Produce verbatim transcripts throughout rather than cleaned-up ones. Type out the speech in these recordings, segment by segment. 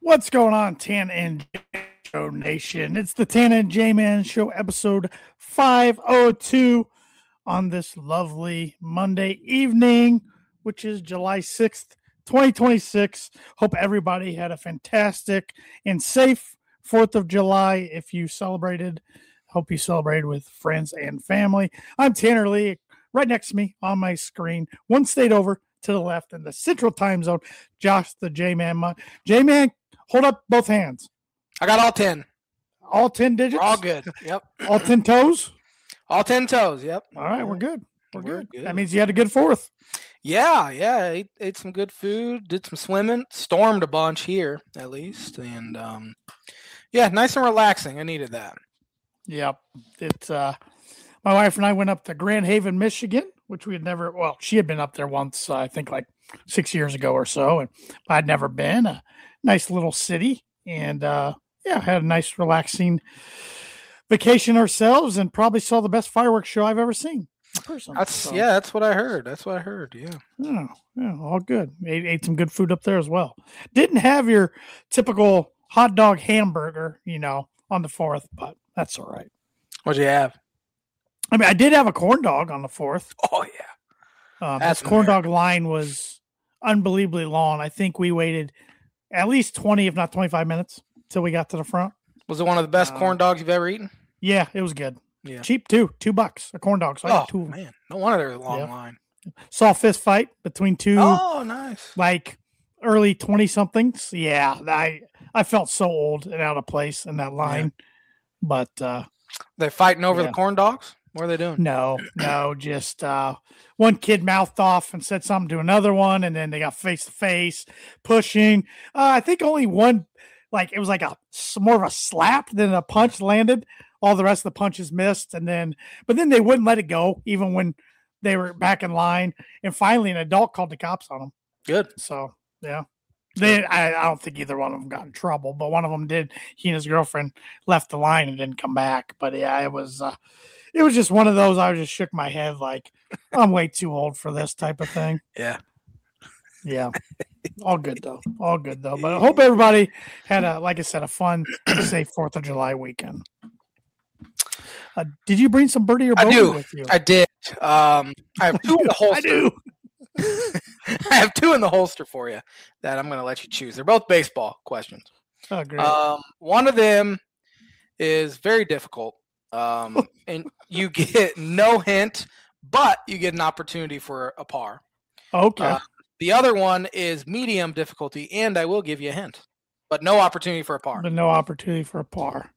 What's going on, Tan and J Show Nation? It's the Tan and J Man Show, episode five oh two on this lovely Monday evening, which is July sixth, twenty twenty-six. Hope everybody had a fantastic and safe fourth of July if you celebrated. Hope you celebrated with friends and family. I'm Tanner Lee. Right next to me on my screen, one state over to the left in the Central Time Zone, Josh the J-Man. J-Man, hold up both hands. I got all ten. All ten digits? We're all good. Yep. All ten toes? All ten toes. Yep. All right, we're good. We're, We're good. good. That means you had a good fourth. Yeah, yeah. Ate, ate some good food, did some swimming, stormed a bunch here at least. And um, yeah, nice and relaxing. I needed that. Yep. It's uh my wife and I went up to Grand Haven, Michigan, which we had never well, she had been up there once, uh, I think like six years ago or so, and I'd never been. A nice little city. And uh yeah, had a nice relaxing vacation ourselves and probably saw the best fireworks show I've ever seen in person. That's So, yeah, that's what I heard. That's what I heard. Yeah. yeah, yeah, all good. Ate, ate some good food up there as well. Didn't have your typical hot dog hamburger, you know, on the fourth, but that's all right. What'd you have? I mean, I did have a corn dog on the fourth. Oh yeah. Um, That's this corn American. dog line was unbelievably long. I think we waited at least twenty, if not twenty-five minutes till we got to the front. Was it one of the best Uh, corn dogs you've ever eaten? Yeah, it was good. Yeah. Cheap too. Two bucks a corn dog. So I Oh got two of them. man, no wonder there's a long Yeah. line. Saw a fist fight between two Oh, nice. like early twenty somethings. Yeah, I I felt so old and out of place in that line. But uh They fighting over Yeah. the corn dogs? What are they doing? no, no, just uh one kid mouthed off and said something to another one, and then they got face to face, pushing. Uh, I think only one, like it was like a s- more of a slap than a punch landed. All the rest of the punches missed, and then but then they wouldn't let it go even when they were back in line. And finally, an adult called the cops on them. Good. So yeah, they I, I don't think either one of them got in trouble, but one of them did. He and his girlfriend left the line and didn't come back. But yeah, it was uh, it was just one of those. I just shook my head like I'm way too old for this type of thing. Yeah. Yeah, all good though, all good though. But I hope everybody had a like I said a fun, and safe Fourth of July weekend. Uh, did you bring some birdie or I bogey do. with you? I did. Um, I have two in the I holster. do. I have two in the holster for you that I'm going to let you choose. They're both baseball questions. Oh, great. Um, one of them is very difficult, um, and you get no hint, but you get an opportunity for a par. okay. Uh, the other one is medium difficulty, and I will give you a hint, but no opportunity for a par. But no opportunity for a par.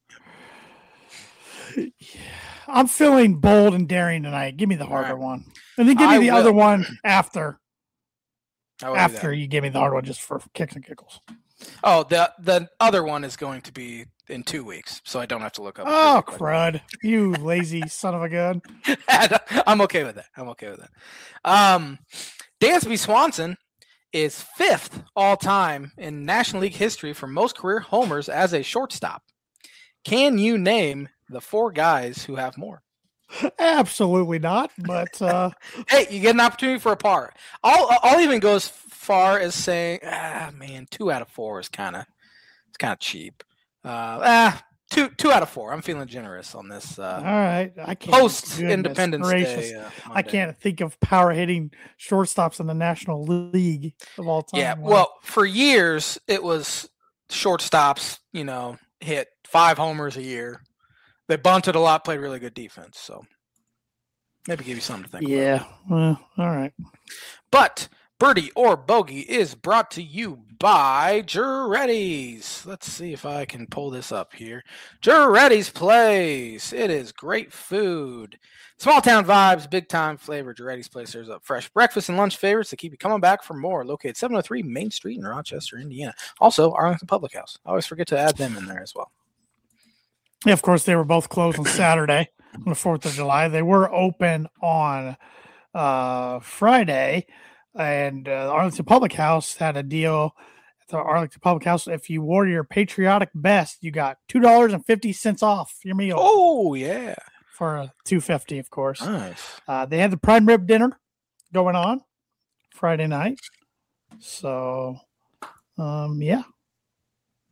I'm feeling bold and daring tonight. Give me the harder All right. one, and then give me I the other will. one after. I will do After that. you give me the hard one, just for kicks and giggles. Oh, the the other one is going to be in two weeks, so I don't have to look up. Oh, trivia crud! You lazy son of a gun. questions. I'm okay with that. I'm okay with that. Um, Dansby Swanson is fifth all time in National League history for most career homers as a shortstop. Can you name the four guys who have more? Absolutely not. But uh, Hey, you get an opportunity for a par. I'll I'll even go as far as saying, ah, man, two out of four is kind of it's kind of cheap. Uh, ah, two two out of four. I'm feeling generous on this all uh, right, I can't. post goodness Independence gracious. Day. Uh, I Monday. can't think of power hitting shortstops in the National League of all time. Yeah, Wow. well, for years it was shortstops. You know, hit five homers a year. They bunted a lot, played really good defense. So maybe give you something to think about. yeah. Well, all right. But Birdie or Bogey is brought to you by Juretti's. Let's see if I can pull this up here. Juretti's Place. It is great food. Small town vibes, big time flavor. Juretti's Place serves up fresh breakfast and lunch favorites to keep you coming back for more. Located seven oh three Main Street in Rochester, Indiana. Also, Arlington Public House. I always forget to add them in there as well. Yeah, of course, they were both closed on Saturday on the fourth of July. They were open on uh, Friday, and uh, Arlington Public House had a deal at the Arlington Public House. If you wore your patriotic best, you got two dollars and fifty cents off your meal Oh, yeah. for uh, two dollars and fifty cents, of course. Nice. Uh, they had the prime rib dinner going on Friday night. So, um, yeah.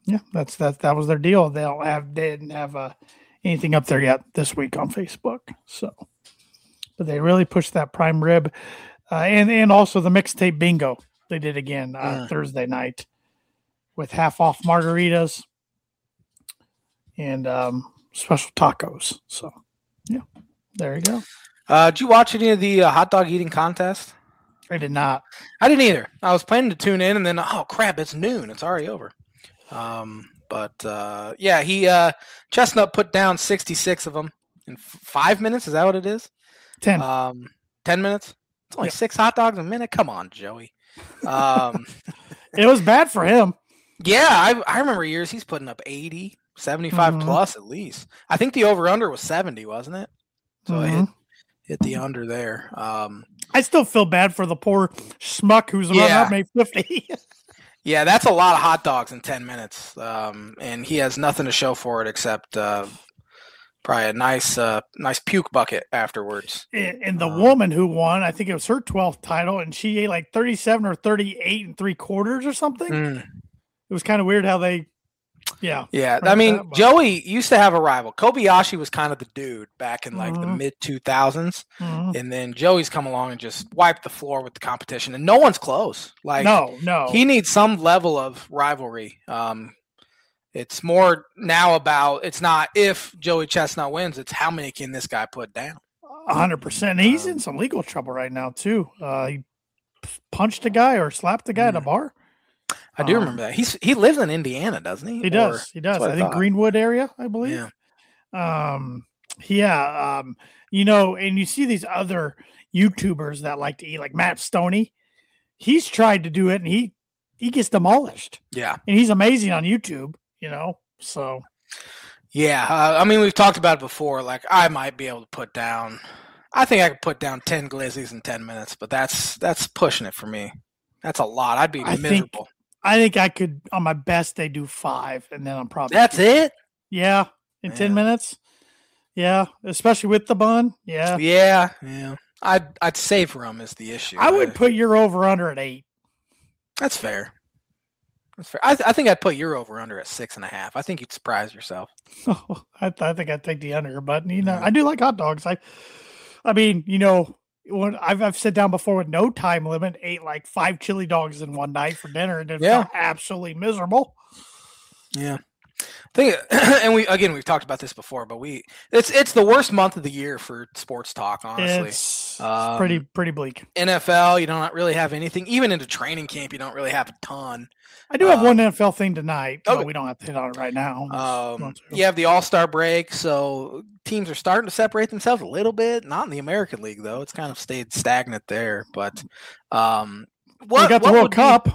Yeah, that's that. That was their deal. They don't have they didn't have uh, anything up there yet this week on Facebook. So, but they really pushed that prime rib, uh, and and also the mixtape bingo they did again uh, Mm. Thursday night with half off margaritas and um, special tacos. So, yeah, there you go. Uh, did you watch any of the uh, hot dog eating contest? I did not. I didn't either. I was planning to tune in, and then oh crap, it's noon. It's already over. Um, but uh, yeah, he uh, Chestnut put down sixty-six of them in f- five minutes. Is that what it is? Ten. Um, ten minutes. It's only Yep. six hot dogs a minute. Come on, Joey. Um, It was bad for him. yeah, I I remember years he's putting up eighty, seventy-five Mhm. plus at least. I think the over under was seventy, wasn't it? So I hit Mhm. hit the under there. Um, I still feel bad for the poor schmuck who's running Yeah. up made fifty. Yeah, that's a lot of hot dogs in ten minutes. Um, and he has nothing to show for it except uh, probably a nice uh, nice puke bucket afterwards. and, and the Um, woman who won, I think it was her twelfth title, and she ate like thirty-seven or thirty-eight and three quarters or something. Mm, It was kind of weird how they, yeah. yeah, Right, I mean, that much. Joey used to have a rival. Kobayashi was kind of the dude back in like the Mhm. mid two thousands. Mhm. And then Joey's come along and just wiped the floor with the competition. And no one's close. Like, no, no. he needs some level of rivalry. Um, it's more now about, it's not if Joey Chestnut wins, it's how many can this guy put down. A hundred percent. He's Um, in some legal trouble right now too. Uh, he punched a guy or slapped a guy at a Mm. bar. I do Um, remember that. He's he lives in Indiana, doesn't he? He Or- does. He does. what I I think thought. Greenwood area, I believe. Yeah. Um, yeah. Um, you know, and you see these other YouTubers that like to eat, like Matt Stoney. He's tried to do it, and he he gets demolished. Yeah. And he's amazing on YouTube. You know, so Yeah. Uh, I mean, we've talked about it before. Like, I might be able to put down, I think I could put down ten glizzies in ten minutes, but that's that's pushing it for me. That's a lot. I'd be I think- miserable. I think I could on my best day do five, and then I'm probably That's it? Yeah, in ten Yeah. minutes. Yeah, especially with the bun. Yeah, Yeah. Yeah. I'd, I'd savor them is the issue. I would put your over under at eight. That's fair. That's fair. I, th- I think I'd put your over under at six and a half. I think you'd surprise yourself. I, I think I'd take the under, but you know, Yeah. I do like hot dogs. I, I mean, you know, when I've I've sat down before with no time limit, ate like five chili dogs in one night for dinner, and it Yeah. felt absolutely miserable. Yeah. I think, and we again we've talked about this before, but we it's it's the worst month of the year for sports talk. Honestly, It's, Um, it's pretty pretty bleak. N F L you don't really have anything. Even into training camp, you don't really have a ton. I do have um, one N F L thing tonight, okay. but we don't have to hit on it right now. unless you Um, want to. you have the All Star break, so teams are starting to separate themselves a little bit. Not in the American League though; it's kind of stayed stagnant there. But um, what we got the what World would be- Cup.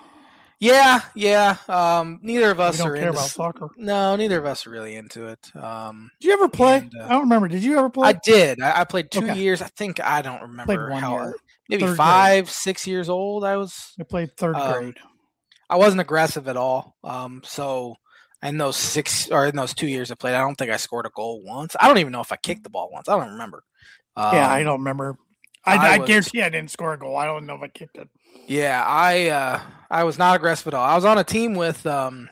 Yeah, yeah. Um, neither of We us don't are care into about s- soccer. No, neither of us are really into it. Um, Did you ever play? And, uh, I don't remember. Did you ever play? I did. I, I played two Okay. years. I think I don't remember one how. year. Maybe Third grade. five, six years old. I was. I played third Um, grade. I wasn't aggressive at all. Um, so in those six or in those two years I played, I don't think I scored a goal once. I don't even know if I kicked the ball once. I don't remember. Um, Yeah, I don't remember. I, I I, was- guarantee I didn't score a goal. I don't know if I kicked it. Yeah, I uh, I was not aggressive at all. I was on a team with um,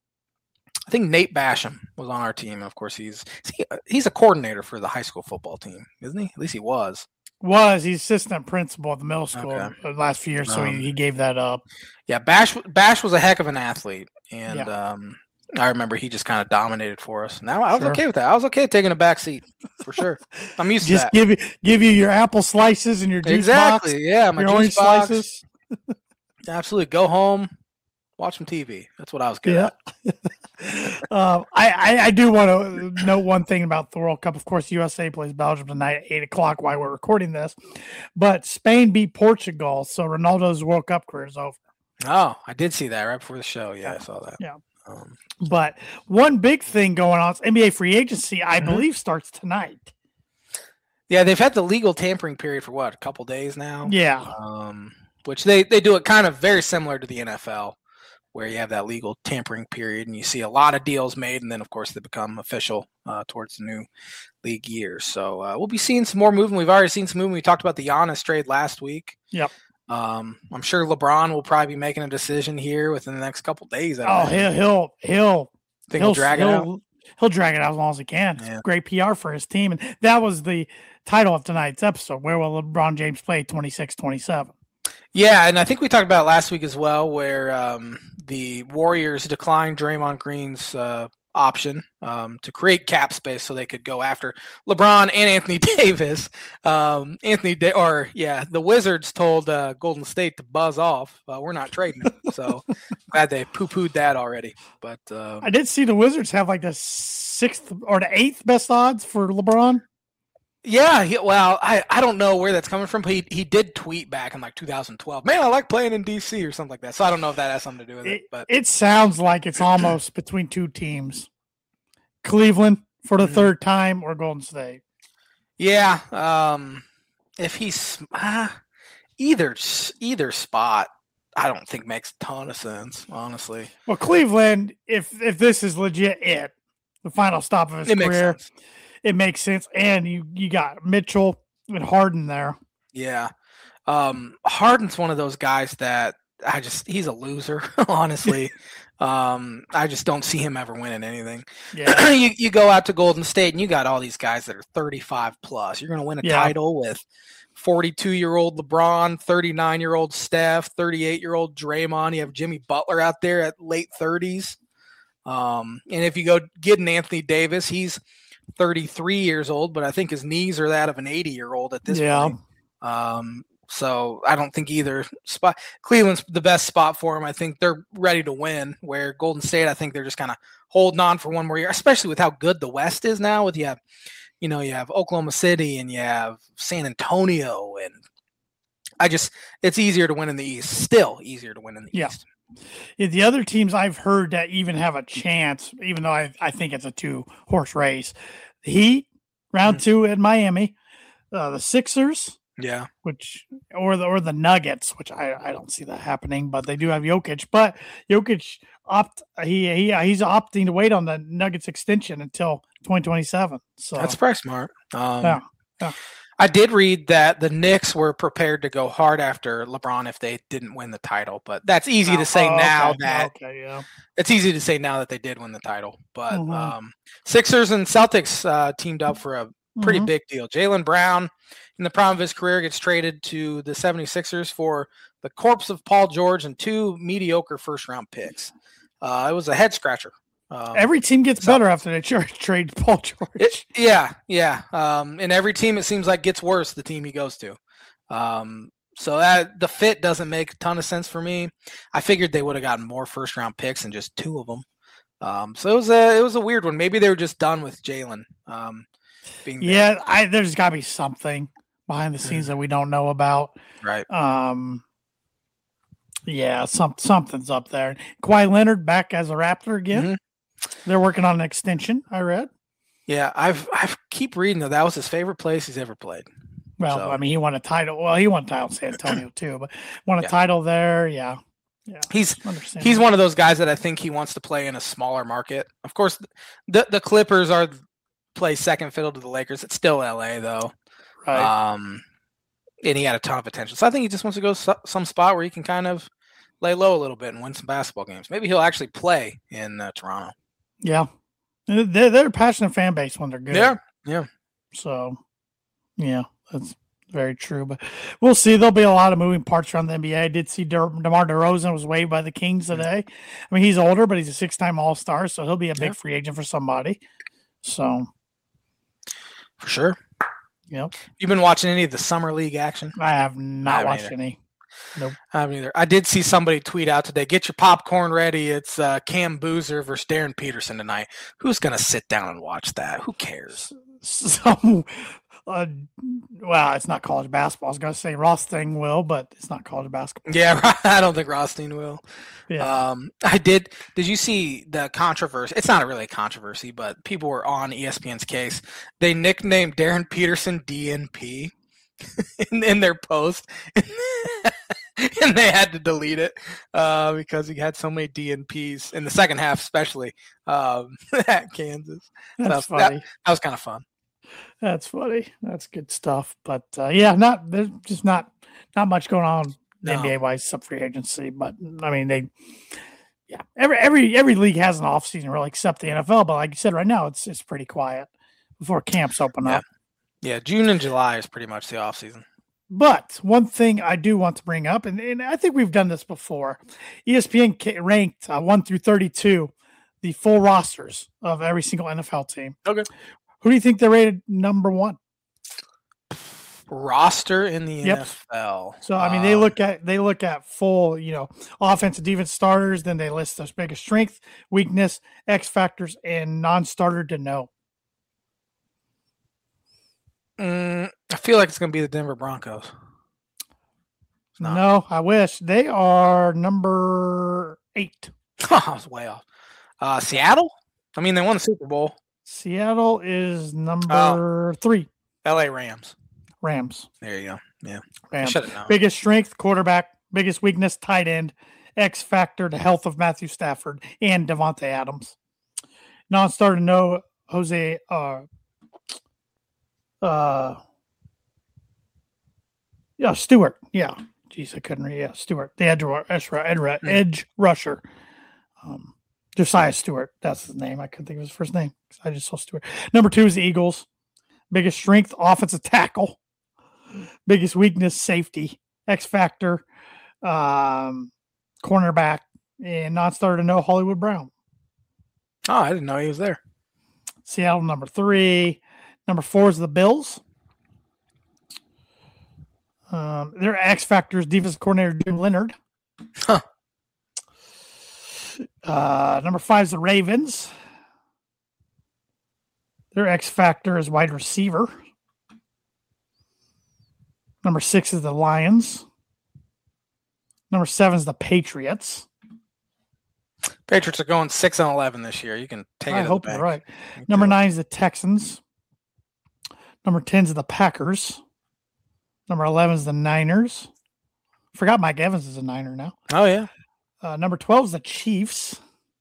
I think Nate Basham was on our team. Of course, he's he, he's a coordinator for the high school football team, isn't he? At least he was. Was he's assistant principal at the middle school Okay. the last few years, so Um, he, he gave that up. Yeah, Bash Bash was a heck of an athlete, and Yeah. um, I remember he just kind of dominated for us. Now I was Sure. okay with that. I was okay taking a back seat for sure. I'm used Just to that. give you give you your apple slices and your juice Exactly. box, Yeah, my your juice orange box. slices. Absolutely. Go home, watch some T V. That's what I was good Yeah. at. Um, I, I I do want to note one thing about the World Cup. Of course, U S A plays Belgium tonight at eight o'clock while we're recording this, but Spain beat Portugal, so Ronaldo's World Cup career is over. Oh, I did see that right before the show. Yeah, I saw that. Yeah. Um, But one big thing going on is N B A free agency, I Mhm. believe, starts tonight. yeah, they've had the legal tampering period for what, a couple days now? Yeah. Um, which they, they do it kind of very similar to the N F L, where you have that legal tampering period and you see a lot of deals made, and then, of course, they become official uh, towards the new league year. So uh, we'll be seeing some more movement. We've already seen some movement. We talked about the Giannis trade last week. Yep. Um, I'm sure LeBron will probably be making a decision here within the next couple days. I Oh, he'll he'll he'll think he'll he'll drag it out. he'll, he'll drag it out as long as he can. It's Yeah. great P R for his team, and that was the title of tonight's episode. Where will LeBron James play twenty-six twenty-seven? Yeah, and I think we talked about it last week as well, where um, the Warriors declined Draymond Green's uh, option um, to create cap space so they could go after LeBron and Anthony Davis. Um, Anthony, da- or yeah, the Wizards told uh, Golden State to buzz off. Uh, we're not trading, so glad they poo-pooed that already. But um, I did see the Wizards have like the sixth or the eighth best odds for LeBron. Yeah, he, well, I, I don't know where that's coming from, but he, he did tweet back in like two thousand twelve. Man, I like playing in D C or something like that. So I don't know if that has something to do with it. It, But it sounds like it's almost between two teams: Cleveland for the Mhm. third time or Golden State. yeah, um, if he's uh, either either spot, I don't think makes a ton of sense, honestly. Well, Cleveland, if if this is legit, it the final stop of his It makes career, sense. it makes sense. And you you got Mitchell and Harden there. Yeah. Um, Harden's one of those guys that I just he's a loser, honestly. um, I just don't see him ever winning anything. Yeah, you you go out to Golden State and you got all these guys that are thirty-five plus. You're gonna win a Yeah. title with forty-two-year-old LeBron, thirty-nine-year-old Steph, thirty-eight-year-old Draymond. You have Jimmy Butler out there at late thirties. Um, and if you go get an Anthony Davis, he's thirty-three years old, but I think his knees are that of an eighty-year-old at this yeah. point. Um, so I don't think either spot. Cleveland's the best spot for him. I think they're ready to win. Where Golden State, I think they're just kind of holding on for one more year, especially with how good the West is now. With you have, you know, you have Oklahoma City and you have San Antonio, and I just it's easier to win in the East. Still easier to win in the Yeah. East. Yeah, the other teams I've heard that even have a chance, even though I, I think it's a two horse race, the Heat round Mhm. two at Miami, uh, the Sixers, Yeah. which or the or the Nuggets, which I, I don't see that happening, but they do have Jokic. But Jokic opt he he he's opting to wait on the Nuggets extension until twenty twenty-seven. So That's probably smart. Um, Yeah, yeah. I did read that the Knicks were prepared to go hard after LeBron if they didn't win the title, but that's easy to say Oh, now okay, that okay, yeah. it's easy to say now that they did win the title. But Mhm. um, Sixers and Celtics uh, teamed up for a pretty Mhm. big deal. Jaylen Brown, in the prime of his career, gets traded to the 76ers for the corpse of Paul George and two mediocre first round picks. Uh, it was a head scratcher. Um, Every team gets so- better after they tra- trade Paul George. It, yeah, yeah. Um, and every team, it seems like, gets worse the team he goes to. Um, so that the fit doesn't make a ton of sense for me. I figured they would have gotten more first round picks than just two of them. Um, so it was a it was a weird one. Maybe they were just done with Jalen. Um, being there. Yeah, I there's got to be something behind the scenes that we don't know about. Right. Um, yeah, some something's up there. Kawhi Leonard back as a Raptor again. Mhm. They're working on an extension. I read. Yeah, I've I keep reading that that was his favorite place he's ever played. Well, So- I mean, he won a title. Well, he won a title in San Antonio too, but won a Yeah. title there. Yeah, yeah. He's Understand. he's one of those guys that I think he wants to play in a smaller market. Of course, the the Clippers are play second fiddle to the Lakers. It's still L A though. right. Um, and he had a ton of potential. So I think he just wants to go so, some spot where he can kind of lay low a little bit and win some basketball games. Maybe he'll actually play in uh, Toronto. yeah, they're, they're a passionate fan base when they're good. Yeah, yeah. So, yeah, that's very true. But we'll see. There'll be a lot of moving parts around the N B A. I did see De- DeMar DeRozan was waived by the Kings today. I mean, he's older, but he's a six-time All-Star, so he'll be a big Yeah. free agent for somebody. So, For sure. yep. You've been watching any of the summer league action? I have not haven't watched either. any. Nope. I haven't either. I did see somebody tweet out today, get your popcorn ready. It's uh, Cam Boozer versus Darren Peterson tonight. Who's going to sit down and watch that? Who cares? Some, uh, well, it's not college basketball. I was going to say Ross Thing will, but it's not college basketball. Yeah, I don't think Rothstein will. Yeah. Um, I did. Did you see the controversy? It's not really a controversy, but people were on E S P N's case. They nicknamed Darren Peterson D N P in, in their post, and they had to delete it uh, because he had so many D N Ps in the second half, especially um, at Kansas. That's so that- funny. That was kind of fun. That's funny. That's good stuff. But uh, yeah, not there's just not not much going on the No. N B A wise, sub free agency. But I mean, they, yeah, every every every league has an off season, really, except the N F L. But like you said, right now it's it's pretty quiet before camps open Yeah. up. Yeah, June and July is pretty much the off season. But one thing I do want to bring up, and, and I think we've done this before, E S P N ranked uh, one through thirty-two the full rosters of every single N F L team. Okay. Who do you think they rated number one? Roster in the Yep. N F L. So I mean, they Um, look at they look at full, you know, offensive defense starters. Then they list their biggest strength, weakness, X factors, and non-starter to know. mm, I feel like it's going to be the Denver Broncos. not. No, I wish they are number eight. I was way off. Uh, Seattle? I mean, they won the Super Bowl. Seattle is number three. L A Rams. Rams. There you go. Yeah. I Rams. should have known. Biggest strength, quarterback. Biggest weakness, tight end. X factor, the health of Matthew Stafford and Devontae Adams. Non-starter, no Jose. Uh, uh, yeah, Stewart. Yeah, jeez, I couldn't read. Yeah, Stewart, the edge, edge, edge, edge rusher. Um, Josiah Stewart. That's his name. I couldn't think of his first name because I just saw Stewart. Number two is the Eagles. Biggest strength, offensive tackle. Biggest weakness, safety. X factor, um, cornerback, and non-starter, no Hollywood Brown. Oh, I didn't know he was there. Seattle, number three. Number four is the Bills. Um, their X factors, defensive coordinator Jim Leonard. Huh. Uh, number five is the Ravens. Their X factor is wide receiver. Number six is the Lions. Number seven is the Patriots. Patriots are going six and eleven this year. You can take it. I to hope the you're bank. right. Number nine is the Texans. Number ten is the Packers. Number eleven is the Niners. Forgot Mike Evans is a Niner now. Oh, yeah. Uh, number twelve is the Chiefs.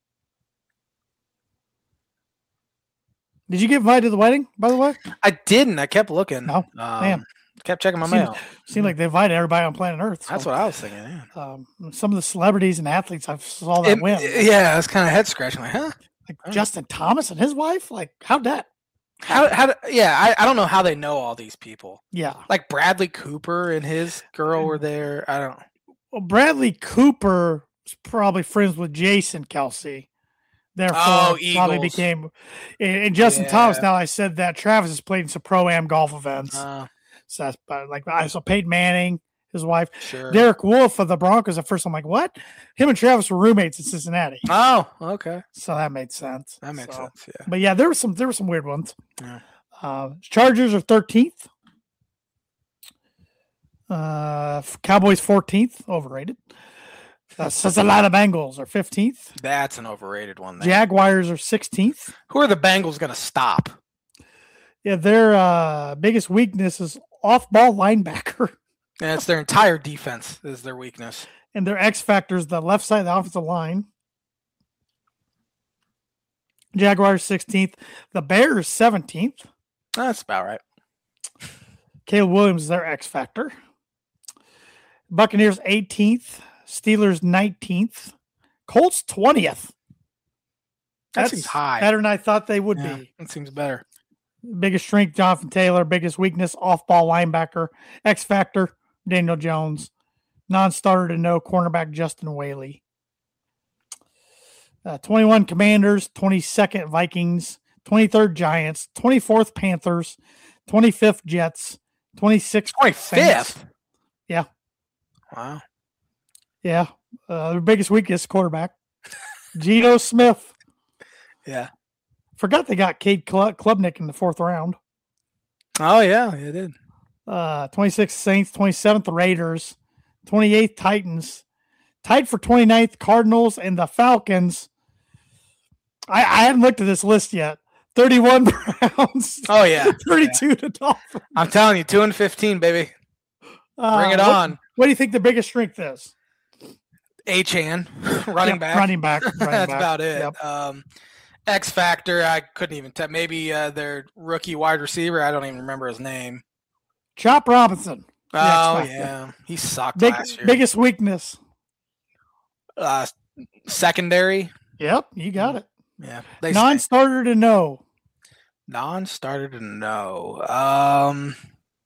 Did you get invited to the wedding, by the way? I didn't. I kept looking. No? Um, Man. Kept checking my Seemed- mail. Seemed like they invited everybody on planet Earth. That's so, what I was thinking. Yeah. um, some of the celebrities and athletes I saw that It- win. yeah, it's kind of head scratching. Like, huh? Like Oh. Justin Thomas and his wife. Like, how'd that? How? How? do- Yeah, I, I don't know how they know all these people. Yeah. Like Bradley Cooper and his girl were there. I don't. Well, Bradley Cooper was probably friends with Jason Kelsey. Therefore, Oh, probably Eagles. became. And, and Justin Thomas. Yeah. Now I said that Travis has played in some pro am golf events. Uh, so that's but like I saw Peyton Manning, his wife, sure. Derek Wolf of the Broncos. At first, I'm like, what? Him and Travis were roommates in Cincinnati, Oh, okay. so that made sense. That made So- sense. Yeah. But yeah, there were some there were some weird ones. Yeah. Uh, Chargers are thirteenth. Uh, Cowboys fourteenth, overrated. Uh, Cincinnati Bengals are fifteenth. That's an overrated one. There. Jaguars are sixteenth. Who are the Bengals going to stop? Yeah, their uh, biggest weakness is off-ball linebacker, And it's their entire defense is their weakness. and their X factor is the left side of the offensive line. Jaguars sixteenth. The Bears seventeenth. That's about right. Caleb Williams is their X factor. Buccaneers eighteenth. Steelers nineteenth. Colts twentieth. That seems high. Better than I thought they would Yeah, be. that seems better. Biggest strength, Jonathan Taylor. Biggest weakness, off-ball linebacker. X factor, Daniel Jones. Non-starter to no, cornerback Justin Whaley. Uh, twenty-one Commanders, twenty-second Vikings, twenty-third Giants, twenty-fourth Panthers, twenty-fifth Jets, twenty-sixth Saints. twenty-fifth. Yeah. Wow. Yeah. Uh, their biggest weakness, quarterback. Geno Smith. Yeah. Forgot they got Cade Klu- Klubnik in the fourth round. Oh, yeah, they did. Uh, twenty-sixth Saints, twenty-seventh Raiders, twenty-eighth Titans, tied for twenty-ninth Cardinals and the Falcons. I, I hadn't looked at this list yet. thirty-one Browns, Oh, yeah. thirty-two to Dolphins. I'm telling you, two and fifteen, baby. Uh, Bring it what- on. What do you think the biggest strength is? A-Chan, running Yep, back. Running back. Running That's back. about it. Yep. Um, X Factor, I couldn't even tell. Maybe uh, their rookie wide receiver. I don't even remember his name. Chop Robinson. Oh X Factor. yeah, he sucked Big, last year. biggest weakness. Uh, secondary. Yep, you got it. Yeah, they non-starter to no. Non-starter to no. Um,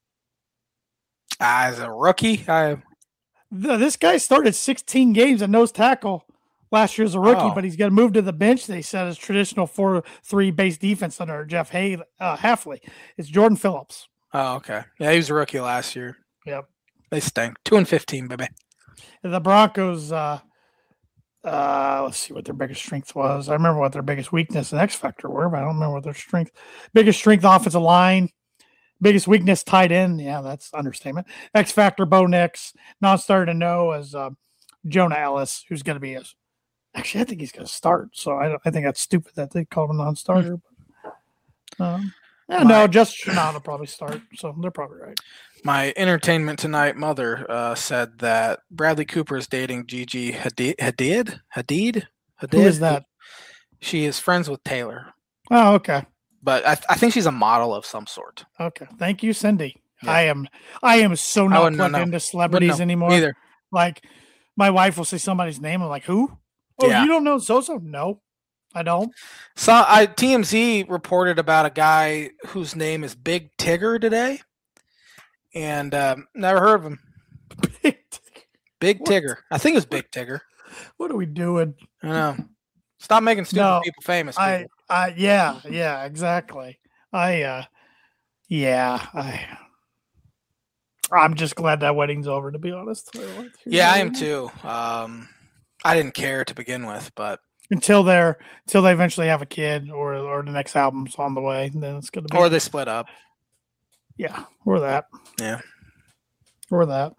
as a rookie, I. The, this guy started sixteen games at nose tackle last year as a rookie, Oh. but he's got to move to the bench. They said his traditional four three base defense under Jeff Hay, uh, Halfley. It's Jordan Phillips. Oh, okay. Yeah, he was a rookie last year. Yep. They stink. Two and fifteen, baby. And the Broncos. Uh, uh, let's see what their biggest strength was. I remember what their biggest weakness and X factor were, but I don't remember what their strength. Biggest strength offensive line. Biggest weakness tight end. Yeah, that's understatement. X factor Bo Nix. Non-starter to no as uh, Jonah Ellis, who's going to be a. Actually, I think he's going to start. So I, I think that's stupid that they called him a non-starter. But, um, yeah, no, just Chenault will probably start. So they're probably right. My Entertainment Tonight mother uh, said that Bradley Cooper is dating Gigi Hadid. Hadid? Hadid? Hadid? Who is that? She is friends with Taylor. Oh, okay. But I, I think she's a model of some sort. Okay. Thank you, Cindy. Yeah. I am I am so not plugged know. into celebrities anymore. Either. Like, my wife will say somebody's name. I'm like, who? Oh, Yeah. you don't know so-so? No, I don't. So I T M Z reported about a guy whose name is Big Tigger today. And um, never heard of him. Big Big What? Tigger. I think it was Big Tigger. What are we doing? I know. Stop making stupid No, people famous. People. I, I, yeah, yeah, exactly. I, uh, yeah, I, I'm just glad that wedding's over, to be honest. Yeah, I am too. Um, I didn't care to begin with, but Until they're, until they eventually have a kid, or or the next album's on the way, then it's gonna be. or they split up. Yeah, or that. Yeah. Or that.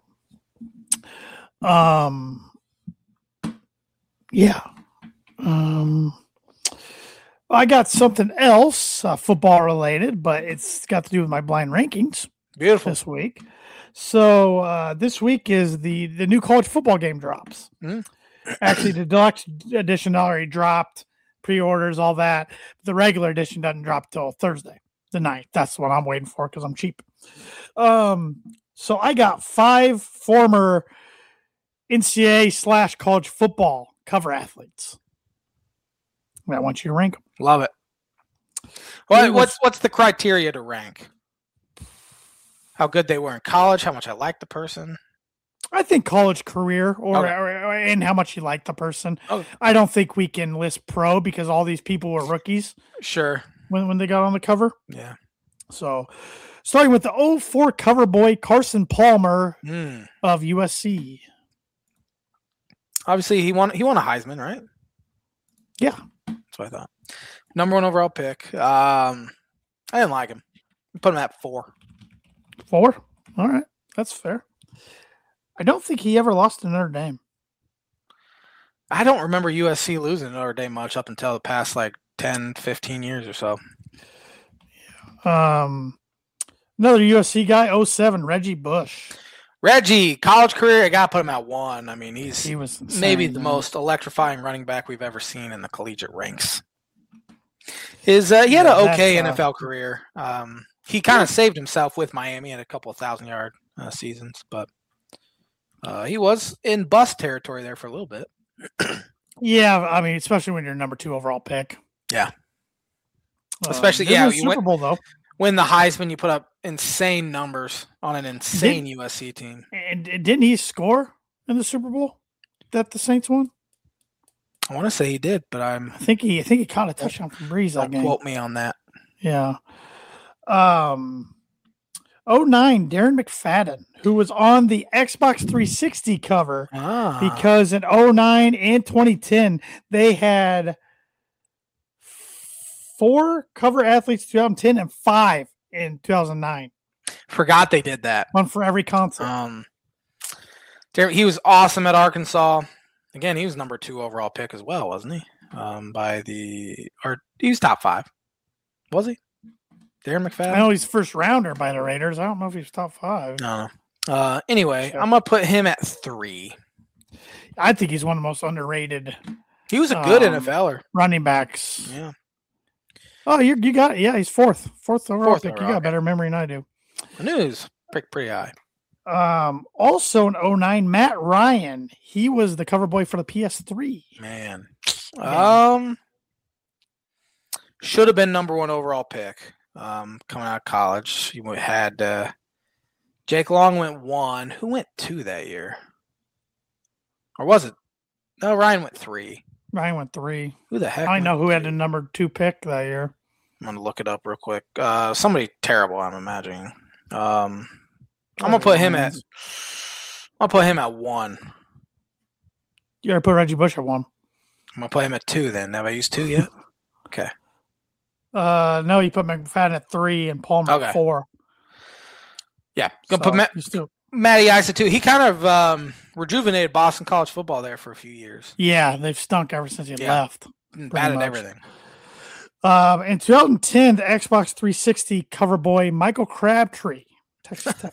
Um. Yeah. Um. I got something else, uh, football related, but it's got to do with my blind rankings Beautiful. this week. So uh, this week is the the new college football game drops. Mm. Actually, the deluxe edition already dropped, pre-orders, all that. The regular edition doesn't drop till Thursday, the ninth. That's what I'm waiting for because I'm cheap. Um, so I got five former N C A A slash college football cover athletes. I want you to rank them. Love it. What, what's what's the criteria to rank? How good they were in college, how much I like the person. I think college career or, Okay. or, or and how much you like the person. Okay. I don't think we can list pro because all these people were rookies Sure. when, when they got on the cover. Yeah. So starting with the oh four cover boy Carson Palmer Mm. of U S C. Obviously, he won. He won a Heisman, right? Yeah. That's what I thought. Number one overall pick. Um, I didn't like him. Put him at four. Four. All right. That's fair. I don't think he ever lost to Notre Dame. I don't remember U S C losing to Notre Dame much up until the past like ten, fifteen years or so. Um, another U S C guy, oh seven, Reggie Bush. Reggie, college career, I got to put him at one. I mean, he's He was insane, maybe the man. most electrifying running back we've ever seen in the collegiate ranks. His uh, he had Yeah, an okay that's, uh, N F L career. Um, he kind of saved himself with Miami at a couple of thousand yard uh, seasons, but uh, he was in bust territory there for a little bit. Yeah, I mean, especially when you're number two overall pick. Yeah. Uh, Especially- didn't yeah, win the you Super went- Bowl though. Win the Heisman, you put up insane numbers on an insane U S C team. And and didn't he score in the Super Bowl that the Saints won? I want to say he did, but I'm I think he I think he caught a touchdown from Breeze that don't game. quote me on that. Yeah. Um oh nine, Darren McFadden, who was on the Xbox three sixty cover Ah, because in oh nine and twenty ten they had four cover athletes in twenty ten and five in two thousand nine. forgot they did that. One for every console. Um, Darren- he was awesome at Arkansas. Again, he was number two overall pick as well, wasn't he? Um, by the or he was top five, was he? Darren I McFadden. know he's first rounder by the Raiders. I don't know if he's top five. No. no. Uh, anyway, Sure. I'm gonna put him at three. I think he's one of the most underrated He was a good Um, NFLer. running backs. Yeah. Oh, you you got it. Yeah, he's fourth. Fourth overall Fourth pick. overall, You got okay. better memory than I do. I knew he was pretty, pretty high. Um, also in oh nine, Matt Ryan. He was the cover boy for the P S three. Man. Um, should have been number one overall pick um, coming out of college. You had uh, Jake Long went one. Who went two that year? Or was it? No, Ryan went three. Ryan went three. Who the heck? I know who had the number two pick that year. I'm going to look it up real quick. Uh, somebody terrible, I'm imagining. Um, I'm going to put him at I'll put him at one. You already put Reggie Bush at one. I'm going to put him at two then. Have I used two yet? Okay. Uh, no, you put McFadden at three and Palmer okay. at four. Yeah. Going to so put Matt, still... Matty Ice at two. He kind of um, rejuvenated Boston college football there for a few years. Yeah, they've stunk ever since he yeah. left. Bad at everything. Um, in two thousand ten, the Xbox three sixty cover boy Michael Crabtree. Texas Tech.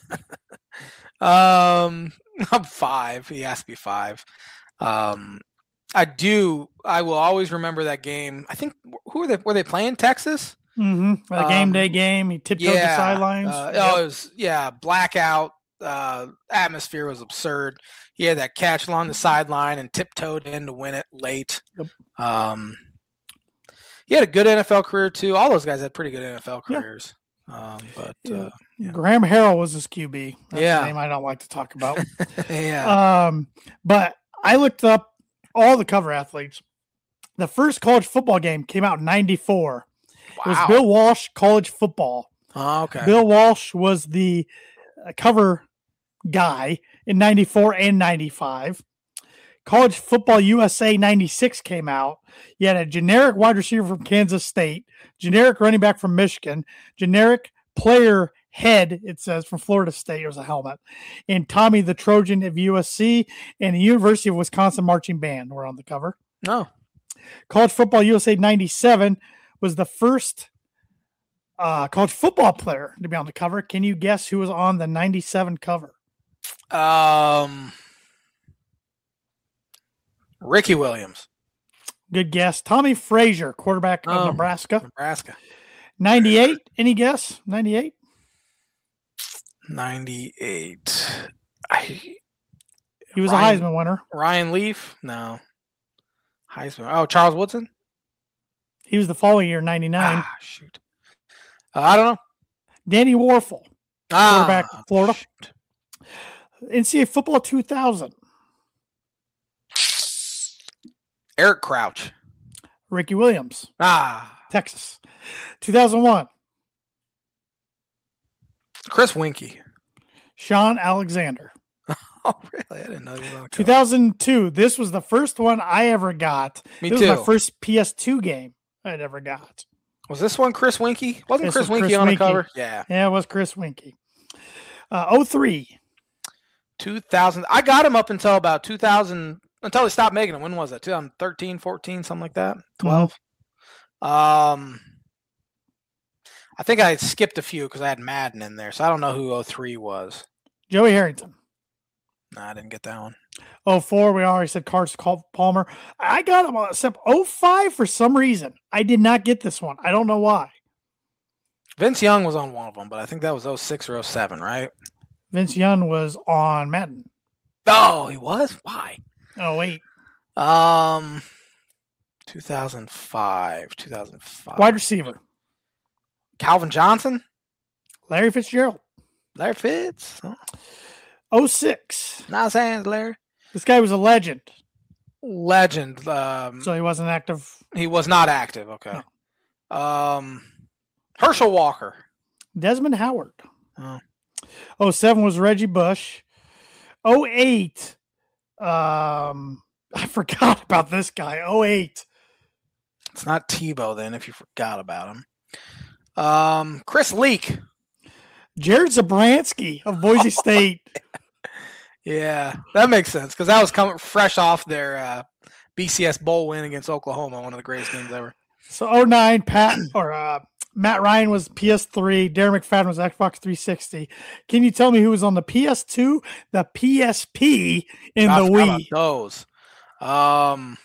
um, I'm five. He has to be five. Um, I do. I will always remember that game. I think who were they? Were they playing Texas? Mm-hmm. The game um, day game. He tiptoed yeah, the sidelines. Uh, yep. Oh, it was yeah. Blackout. Uh, atmosphere was absurd. He had that catch along the sideline and tiptoed in to win it late. Yep. Um. He had a good N F L career too. All those guys had pretty good N F L careers. Yeah. Um, but yeah. Uh, yeah. Graham Harrell was his Q B. That's yeah, a name I don't like to talk about. yeah. Um, but I looked up all the cover athletes. The first college football game came out in ninety-four. Wow. It was Bill Walsh College Football. Oh, okay. Bill Walsh was the cover guy in ninety-four and ninety-five. College Football U S A ninety-six came out. You had a generic wide receiver from Kansas State, generic running back from Michigan, generic player head, it says, from Florida State. It was a helmet. And Tommy the Trojan of U S C and the University of Wisconsin Marching Band were on the cover. No. College Football U S A ninety-seven was the first uh, college football player to be on the cover. Can you guess who was on the ninety-seven cover? Um... Ricky Williams. Good guess. Tommy Frazier, quarterback of oh, Nebraska. Nebraska. ninety-eight. Any guess? ninety-eight? ninety-eight. I, he was Ryan, a Heisman winner. Ryan Leaf? No. Heisman. Oh, Charles Woodson? He was the following year, ninety-nine. Ah, shoot. Uh, I don't know. Danny Warfel, ah, quarterback, Florida. Shoot. N C double A Football two thousand. Eric Crouch. Ricky Williams. Ah. Texas. two thousand one. Chris Winkie. Sean Alexander. Oh, really? I didn't know you were two thousand two. This was the first one I ever got. Me this too. was my first P S two game I'd ever got. Was this one Chris Winkie? Wasn't this Chris was Winkie Chris on Winkie. the cover? Yeah. Yeah, it was Chris Winkie. Uh, oh three. two thousand. I got him up until about two thousand. Until they stopped making them. When was that? twenty thirteen, fourteen, something like that? twelve? Mm-hmm. Um, I think I skipped a few because I had Madden in there, so I don't know who oh three was. Joey Harrington. No, nah, I didn't get that one. oh four, we already said Carson Palmer. I got him on except oh five for some reason. I did not get this one. I don't know why. Vince Young was on one of them, but I think that was oh six or oh seven, right? Vince Young was on Madden. Oh, he was? Why? Oh, wait. Um, two thousand five. two thousand five. Wide receiver. Calvin Johnson? Larry Fitzgerald. Larry Fitz? Oh, oh six. Nice hands, Larry. This guy was a legend. Legend. Um, so he wasn't active? He was not active. Okay. No. Um, Herschel Walker. Desmond Howard. Oh. oh seven was Reggie Bush. oh eight. Um, I forgot about this guy. oh eight. It's not Tebow then, if you forgot about him. Um, Chris Leak. Jared Zabransky of Boise State. Yeah, that makes sense because that was coming fresh off their uh, B C S Bowl win against Oklahoma, one of the greatest games ever. So oh nine, Pat or uh, Matt Ryan was P S three. Darren McFadden was Xbox three sixty. Can you tell me who was on the P S two, the P S P, and the Wii? Those. Um,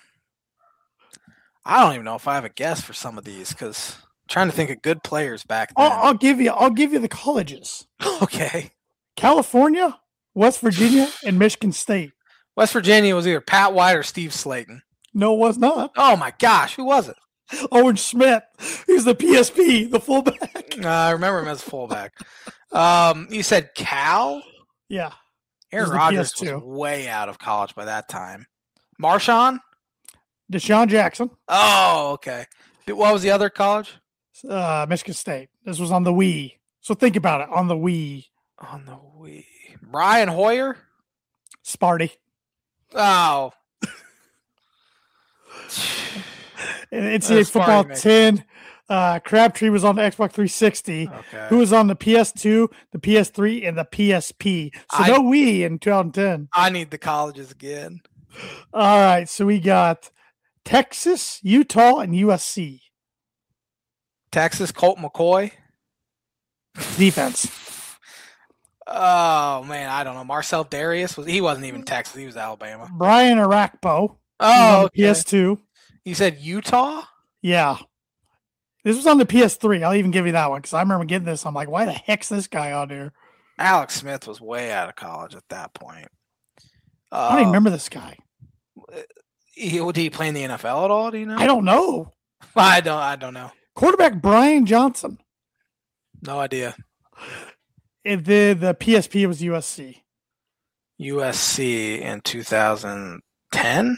I don't even know if I have a guess for some of these because I'm trying to think of good players back then. I'll, I'll give you. I'll give you the colleges. Okay. California, West Virginia and Michigan State. West Virginia was either Pat White or Steve Slayton. No, it was not. Oh my gosh, who was it? Owen Schmidt. He's the P S P, the fullback. Uh, I remember him as fullback. Um, you said Cal? Yeah. Aaron Rodgers was way out of college by that time. Marshawn? Deshaun Jackson. Oh, okay. What was the other college? Uh, Michigan State. This was on the Wii. So think about it. On the Wii. On the Wii. Brian Hoyer? Sparty. Oh. N C double A football ten. Uh, Crabtree was on the Xbox three sixty. Okay. Who was on the P S two, the P S three, and the P S P. So I, no Wii in twenty ten. I need the colleges again. All right. So we got Texas, Utah, and U S C. Texas, Colt McCoy. Defense. Oh, man. I don't know. Marcel Darius? was He wasn't even Texas. He was Alabama. Brian Arakpo. Oh, okay. P S two. You said Utah? Yeah. This was on the P S three. I'll even give you that one because I remember getting this. I'm like, why the heck's this guy on here? Alex Smith was way out of college at that point. Uh, I don't even remember this guy. He, did he play in the N F L at all? Do you know? I don't know. I don't. I don't know. Quarterback Brian Johnson. No idea. If the the P S P was U S C. U S C in two thousand ten.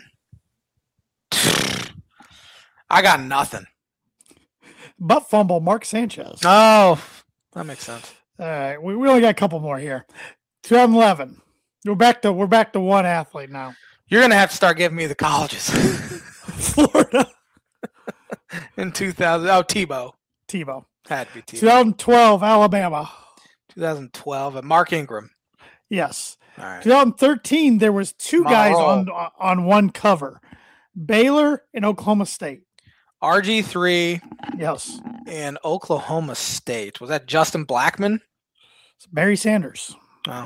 I got nothing. Butt fumble, Mark Sanchez. Oh, that makes sense. All right, we, we only got a couple more here. twenty eleven. We're back to we're back to one athlete now. You're gonna have to start giving me the colleges. Florida. In two thousand. Oh, Tebow. Tebow. Had to be Tebow. twenty twelve, Alabama. twenty twelve, Mark Ingram. Yes. All right. twenty thirteen, there was two guys on on one cover. Baylor and Oklahoma State. R G three. Yes. And Oklahoma State. Was that Justin Blackman? It's Barry Sanders. Oh.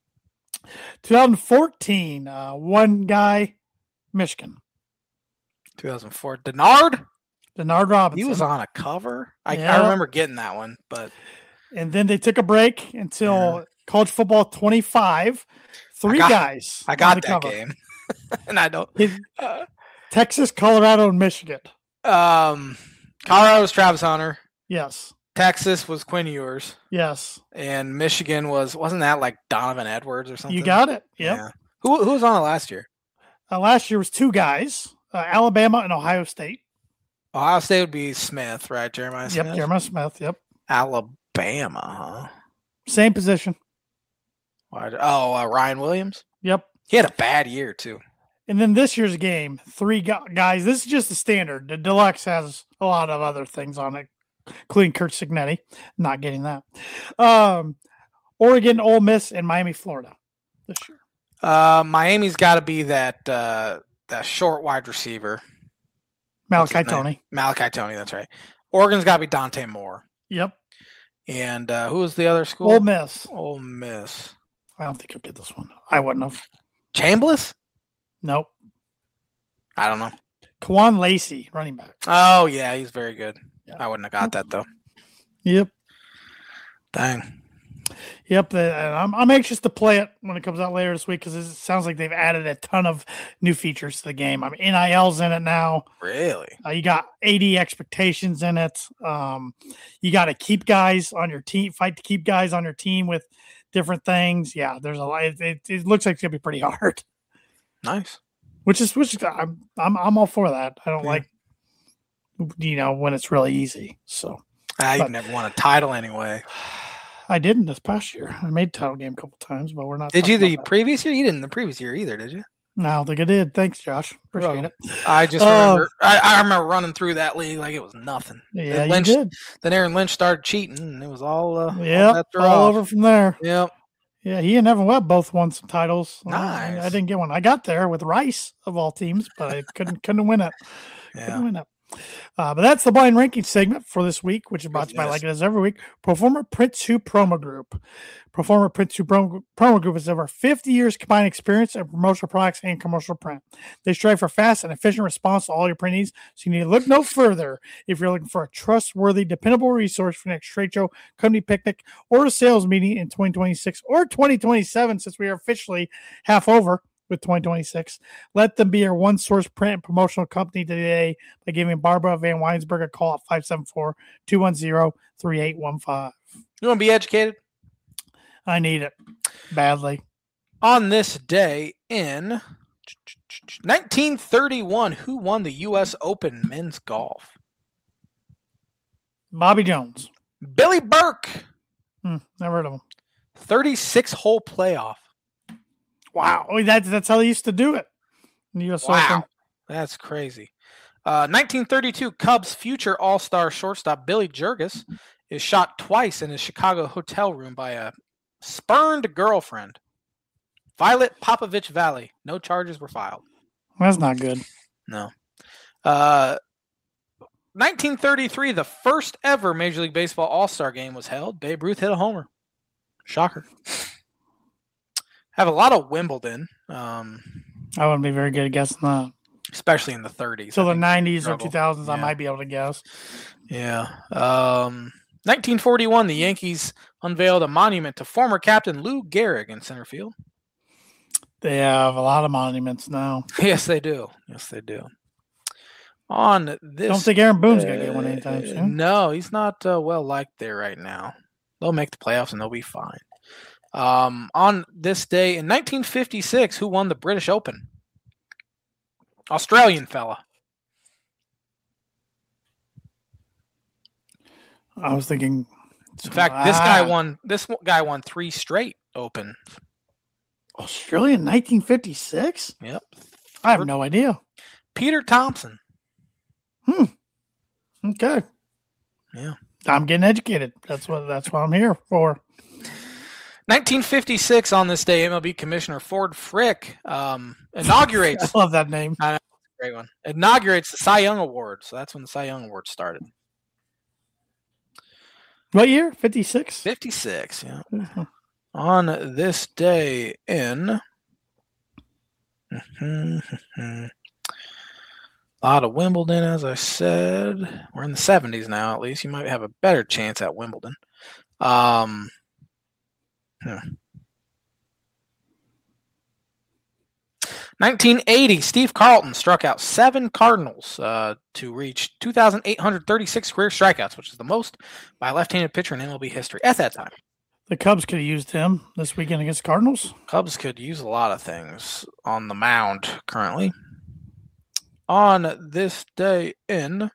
twenty fourteen, uh, one guy, Michigan. two thousand four, Denard? Denard Robinson. He was on a cover? I, yeah. I remember getting that one, but. And then they took a break until yeah. college football twenty-five. Three I got, guys. I got that cover. Game. And I don't. Uh, Texas, Colorado, and Michigan. Um, Colorado was Travis Hunter. Yes. Texas was Quinn Ewers. Yes. And Michigan was, wasn't that like Donovan Edwards or something? You got it. Yep. Yeah. Who, who was on it last year? Uh, last year was two guys, uh, Alabama and Ohio State. Ohio State would be Smith, right? Jeremiah Smith? Yep, Jeremiah Smith, yep. Alabama, huh? Same position. Oh, uh, Ryan Williams? Yep. He had a bad year, too. And then this year's game, three guys. This is just the standard. The deluxe has a lot of other things on it, including Kurt Signetti. Not getting that. Um, Oregon, Ole Miss, and Miami, Florida this year. Uh, Miami's got to be that uh, that short wide receiver. Malachi Tony. Malachi Tony, that's right. Oregon's got to be Dante Moore. Yep. And uh, who was the other school? Ole Miss. Ole Miss. I don't think you'll get this one. I wouldn't have. Chambliss? Nope. I don't know. Kwan Lacey, running back. Oh, yeah, he's very good. Yeah. I wouldn't have got that, though. Yep. Dang. Yep. The, I'm, I'm anxious to play it when it comes out later this week because it sounds like they've added a ton of new features to the game. I mean, N I L's in it now. Really? Uh, you got A D expectations in it. Um, you got to keep guys on your team, fight to keep guys on your team with different things. Yeah, there's a lot. It, it, it looks like it's going to be pretty hard. Nice. Which is, which is, I'm, I'm, I'm all for that. I don't yeah. like, you know, when it's really easy. So I but, never won a title anyway. I didn't this past year. I made title game a couple times, but we're not. Did you the previous year? You didn't the previous year either, did you? No, I don't think I did. Thanks, Josh. Appreciate oh, it. I just remember. Uh, I, I remember running through that league like it was nothing. Yeah, then Lynch, you did. Then Aaron Lynch started cheating, and it was all. Uh, yeah, all, all over from there. Yep. Yeah, he and Evan Webb both won some titles. Nice. I, I didn't get one. I got there with Rice of all teams, but I couldn't couldn't win it. Yeah. Couldn't win it. Uh, but that's the blind ranking segment for this week, which is brought to you by, Goodness. like it is every week, Proforma Print two Promo Group. Proforma Print two Promo, Promo Group has over fifty years combined experience in promotional products and commercial print. They strive for fast and efficient response to all your print needs, so you need to look no further if you're looking for a trustworthy, dependable resource for next trade show, company picnic, or a sales meeting in twenty twenty-six or twenty twenty-seven, since we are officially half over with twenty twenty-six. Let them be your one source print and promotional company today by giving Barbara Van Weinsberg a call at five seven four, two one zero, three eight one five. You want to be educated? I need it badly. On this day in nineteen thirty-one, who won the U S Open men's golf? Bobby Jones. Billy Burke. Hmm, never heard of him. thirty-six hole playoff. Wow. Oh, that's, that's how they used to do it. In the U S Wow. Open. That's crazy. Uh, nineteen thirty-two, Cubs future all-star shortstop Billy Jurgis is shot twice in his Chicago hotel room by a spurned girlfriend. Violet Popovich Valley. No charges were filed. That's not good. No. Uh, nineteen thirty-three, the first ever Major League Baseball All-Star game was held. Babe Ruth hit a homer. Shocker. Have a lot of Wimbledon, um, I wouldn't be very good at guessing that. especially in the thirties. So I the think nineties or struggle. two thousands, I Yeah. might be able to guess. Yeah. Um, nineteen forty-one, the Yankees unveiled a monument to former captain Lou Gehrig in center field. They have a lot of monuments now. Yes, they do. Yes, they do. On this, Don't think Aaron Boone's going to get one anytime uh, soon. No, he's not uh, well liked there right now. They'll make the playoffs and they'll be fine. Um, on this day in nineteen fifty-six, who won the British Open? Australian fella. I was thinking. In fact, this guy Ah, won. This guy won three straight Open. Australia in nineteen fifty-six? Yep. I have no idea. Peter Thompson. Okay. Yeah. I'm getting educated. That's what that's what I'm here for. nineteen fifty-six, on this day, M L B Commissioner Ford Frick um, inaugurates. I love that name. Great one. Inaugurates the Cy Young Award. So that's when the Cy Young Award started. What year? fifty-six? fifty-six, yeah. On this day in a lot of Wimbledon, as I said. We're in the seventies now, at least. You might have a better chance at Wimbledon. Um, hmm. nineteen eighty, Steve Carlton struck out seven Cardinals uh, to reach two thousand eight hundred thirty-six career strikeouts, which is the most by a left-handed pitcher in M L B history at that time. The Cubs could have used him this weekend against the Cardinals. Cubs could use a lot of things on the mound currently. On this day in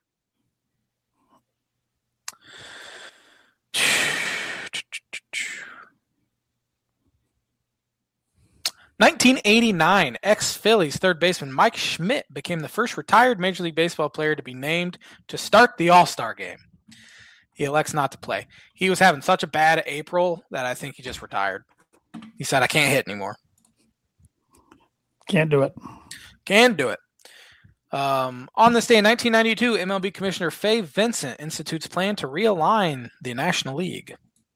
nineteen eighty-nine, ex-Phillies third baseman Mike Schmidt became the first retired Major League Baseball player to be named to start the All-Star game. He elects not to play. He was having such a bad April that I think he just retired. He said, I can't hit anymore. Can't do it. Can do it. Um, on this day in nineteen ninety-two, M L B Commissioner Fay Vincent institutes plan to realign the National League.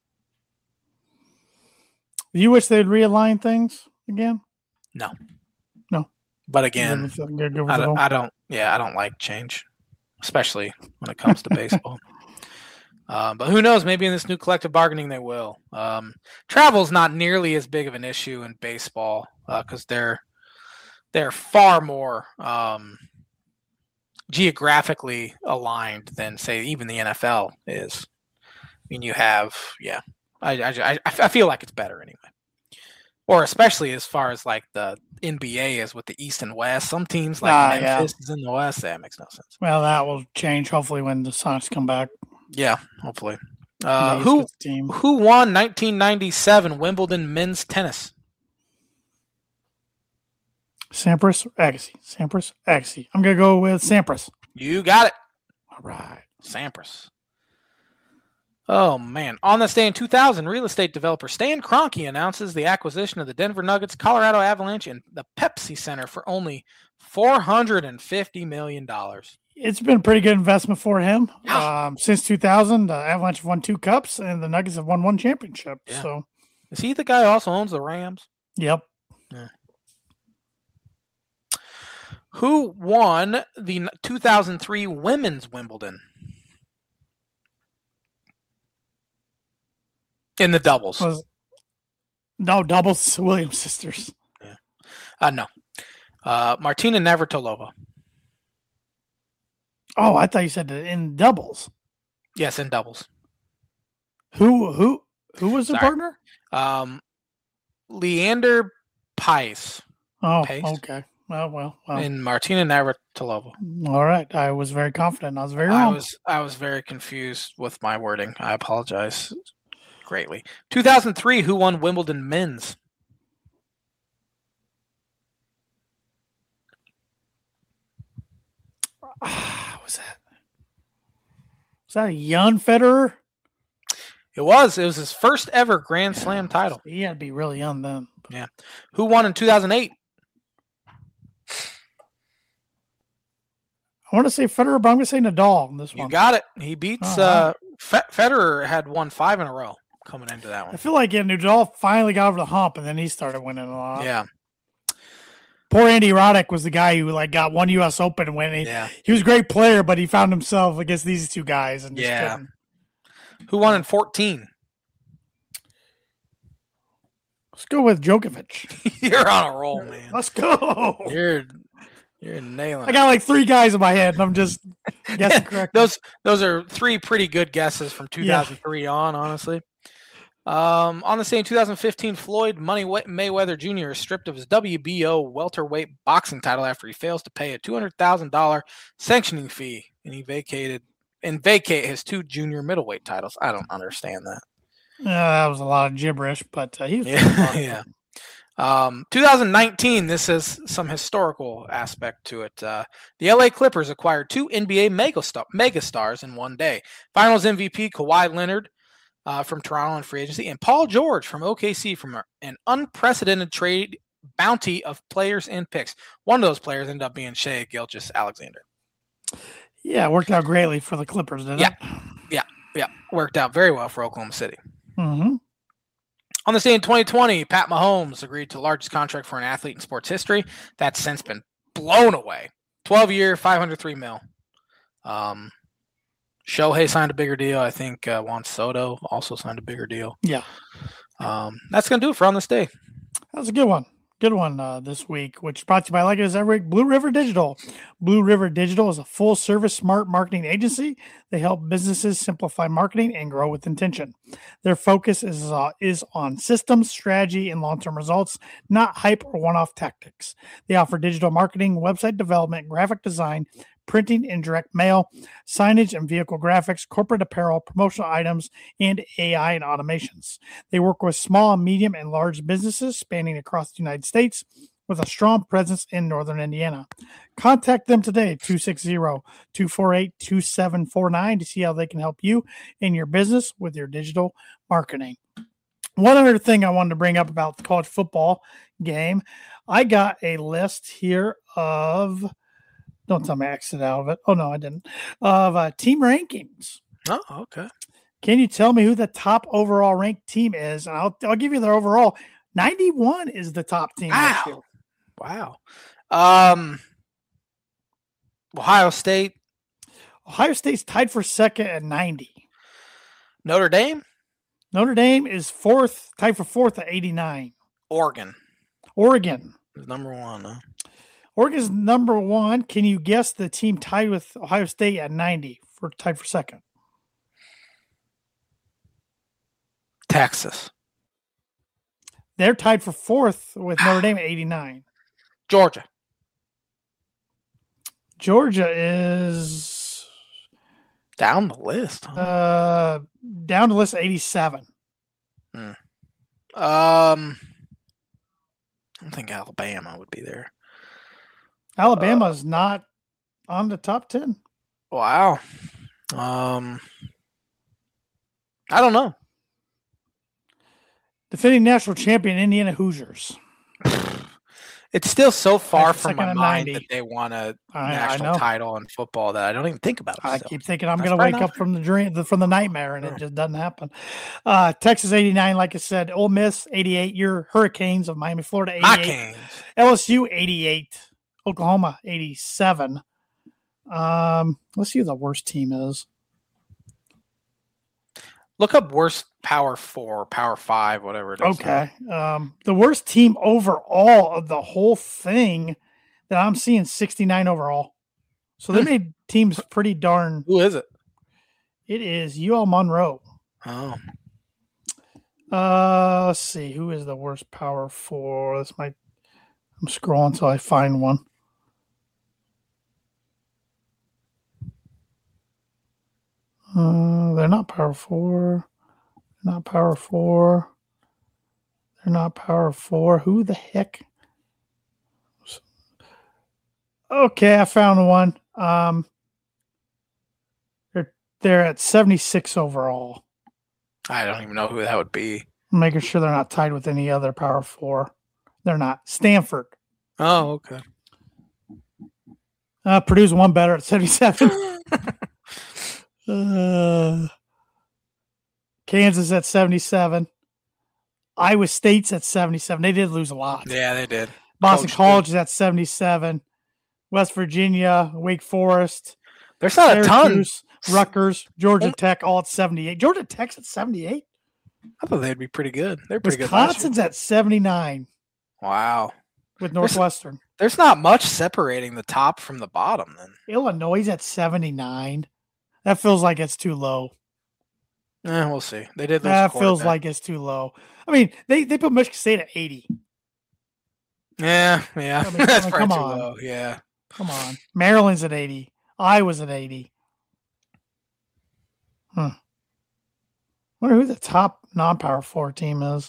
You wish they'd realign things again? No. No. But again, Good with- good with I it don't, all. I don't, yeah, I don't like change, especially when it comes to baseball. Um, but who knows? Maybe in this new collective bargaining they will. Um, travel is not nearly as big of an issue in baseball because uh, they're they're far more um, geographically aligned than, say, even the N F L is. I mean, you have, yeah, I I, I feel like it's better anyway. Or especially as far as like the N B A is with the East and West. Some teams like Ah, Memphis yeah. is in the West. That makes no sense. Well, that will change hopefully when the Sonics come back. Yeah, hopefully. Uh, The who East Coast team. who won nineteen ninety-seven Wimbledon men's tennis? Sampras or Agassi? Sampras, Agassi. I'm going to go with Sampras. You got it, All right. Sampras. Oh, man. On this day in two thousand, real estate developer Stan Kroenke announces the acquisition of the Denver Nuggets, Colorado Avalanche, and the Pepsi Center for only four hundred fifty million dollars. It's been a pretty good investment for him. Yeah. Um, since two thousand, the Avalanche have won two cups, and the Nuggets have won one championship. Yeah. So, is he the guy who also owns the Rams? Yep. Yeah. Who won the two thousand three Women's Wimbledon? In the doubles. Was, no, doubles, Williams sisters. Yeah. Uh, no. Uh, Martina Navratilova. Oh, I thought you said in doubles. Yes, in doubles. Who who who was the Sorry. partner? Um, Leander Paes. Oh, Pace. okay. Well, well, well. And Martina Navratilova. All right. I was very confident. I was very I wrong. was I was very confused with my wording. I apologize greatly. two thousand three, who won Wimbledon men's? Ah, was that? Was that a young Federer? It was. It was his first ever Grand Slam title. He had to be really young then. Yeah. Who won in two thousand eight? I want to say Federer, but I'm going to say Nadal in this You one. got it. He beats Oh, uh, wow. Fe- Federer had won five in a row coming into that I one. feel like yeah, Nadal finally got over the hump, and then he started winning a lot. Yeah. Poor Andy Roddick was the guy who like got one U S Open when he Yeah. he was a great player, but he found himself against these two guys and just Yeah. couldn't. Who won in fourteen? Let's go with Djokovic. You're on a roll, man. Let's go. You're you're nailing I it. got like three guys in my head, and I'm just guessing correct. Those those are three pretty good guesses from two thousand three yeah. on, honestly. Um, on the same two thousand fifteen, Floyd Money Mayweather Junior is stripped of his W B O welterweight boxing title after he fails to pay a two hundred thousand dollars sanctioning fee, and he vacated and vacate his two junior middleweight titles. I don't understand that. Yeah, that was a lot of gibberish, but uh, he was yeah. yeah. Um, two thousand nineteen, this has some historical aspect to it. Uh, the L A Clippers acquired two N B A megastar- megastars in one day. Finals M V P Kawhi Leonard uh, from Toronto in free agency, and Paul George from O K C from an unprecedented trade bounty of players and picks. One of those players ended up being Shai Gilgeous-Alexander. Yeah, it worked out greatly for the Clippers, didn't yeah. it? Yeah, yeah, worked out very well for Oklahoma City. Mm-hmm. On this day in twenty twenty, Pat Mahomes agreed to the largest contract for an athlete in sports history. That's since been blown away. twelve-year, five hundred three mil. Um, Shohei signed a bigger deal. I think uh, Juan Soto also signed a bigger deal. Yeah. Um, that's going to do it for On This Day. That was a good one. Good one uh, this week, which is brought to you by, like it is every week, Blue River Digital. Blue River Digital is a full-service smart marketing agency. They help businesses simplify marketing and grow with intention. Their focus is uh, is on systems, strategy, and long-term results, not hype or one-off tactics. They offer digital marketing, website development, graphic design, printing and direct mail, signage and vehicle graphics, corporate apparel, promotional items, and A I and automations. They work with small, medium, and large businesses spanning across the United States with a strong presence in Northern Indiana. Contact them today, two six zero, two four eight, two seven four nine, to see how they can help you in your business with your digital marketing. One other thing I wanted to bring up about the college football game, I got a list here of Don't tell me I exited out of it. Oh, no, I didn't. Of uh, team rankings. Oh, okay. Can you tell me who the top overall ranked team is? And I'll I'll give you their overall. ninety-one is the top team. Wow. This year. Wow. Um, Ohio State. Ohio State's tied for second at ninety. Notre Dame. Notre Dame is fourth, tied for fourth at eighty-nine. Oregon. Oregon. Is number one, huh? Oregon's number one. Can you guess the team tied with Ohio State at ninety for tied for second? Texas. They're tied for fourth with Notre Dame at eighty-nine. Georgia. Georgia is down the list. Huh? Uh, down the list at eighty-seven. Hmm. Um, I don't think Alabama would be there. Alabama's uh, not on the top ten. Wow. Um, I don't know. Defending national champion Indiana Hoosiers. It's still so far That's the from my second mind of that ninety. they won a I, I national know. title in football that I don't even think about. I still. keep thinking I'm That's going to probably wake not up from the dream, the, from the nightmare, and Sure. it just doesn't happen. Uh, Texas eighty-nine, like I said, Ole Miss eighty-eight, your Hurricanes of Miami, Florida My eighty-eight, Canes. L S U eighty-eight, Oklahoma eighty-seven. Um, let's see who the worst team is. Look up worst Power Four, Power Five, whatever it is. Okay. Um, the worst team overall of the whole thing that I'm seeing sixty-nine overall. So they made teams pretty darn. Who is it? It is U L Monroe. Oh. Uh, let's see. Who is the worst Power Four? This might. I'm scrolling until I find one. Uh, they're not Power Four. They're not Power Four. They're not Power Four. Who the heck? Okay, I found one. Um, they're they're at seventy-six overall. I don't even know who that would be. I'm making sure they're not tied with any other Power Four. They're not. Stanford. Oh, okay. Uh, Purdue's one better at seventy-seven. uh, Kansas at seventy-seven. Iowa State's at seventy-seven. They did lose a lot. Yeah, they did. Boston Coach College did. is at seventy-seven. West Virginia, Wake Forest, There's not a ton. Syracuse, Rutgers, Georgia Tech, all at seventy-eight. Georgia Tech's at seventy-eight. I thought they'd be pretty good. They're pretty good. last year. Wisconsin's at seventy-nine Wow. with Northwestern. There's not much separating the top from the bottom then. Illinois is at seventy-nine. That feels like it's too low. Eh, we'll see. They did lose. That a feels quarterback. like it's too low. I mean, they, they put Michigan State at eighty. Yeah, yeah. I mean, That's come probably too on. low. Yeah. Come on. Maryland's at eighty. Iowa's at eighty. Hmm. Wonder who the top non-power four team is.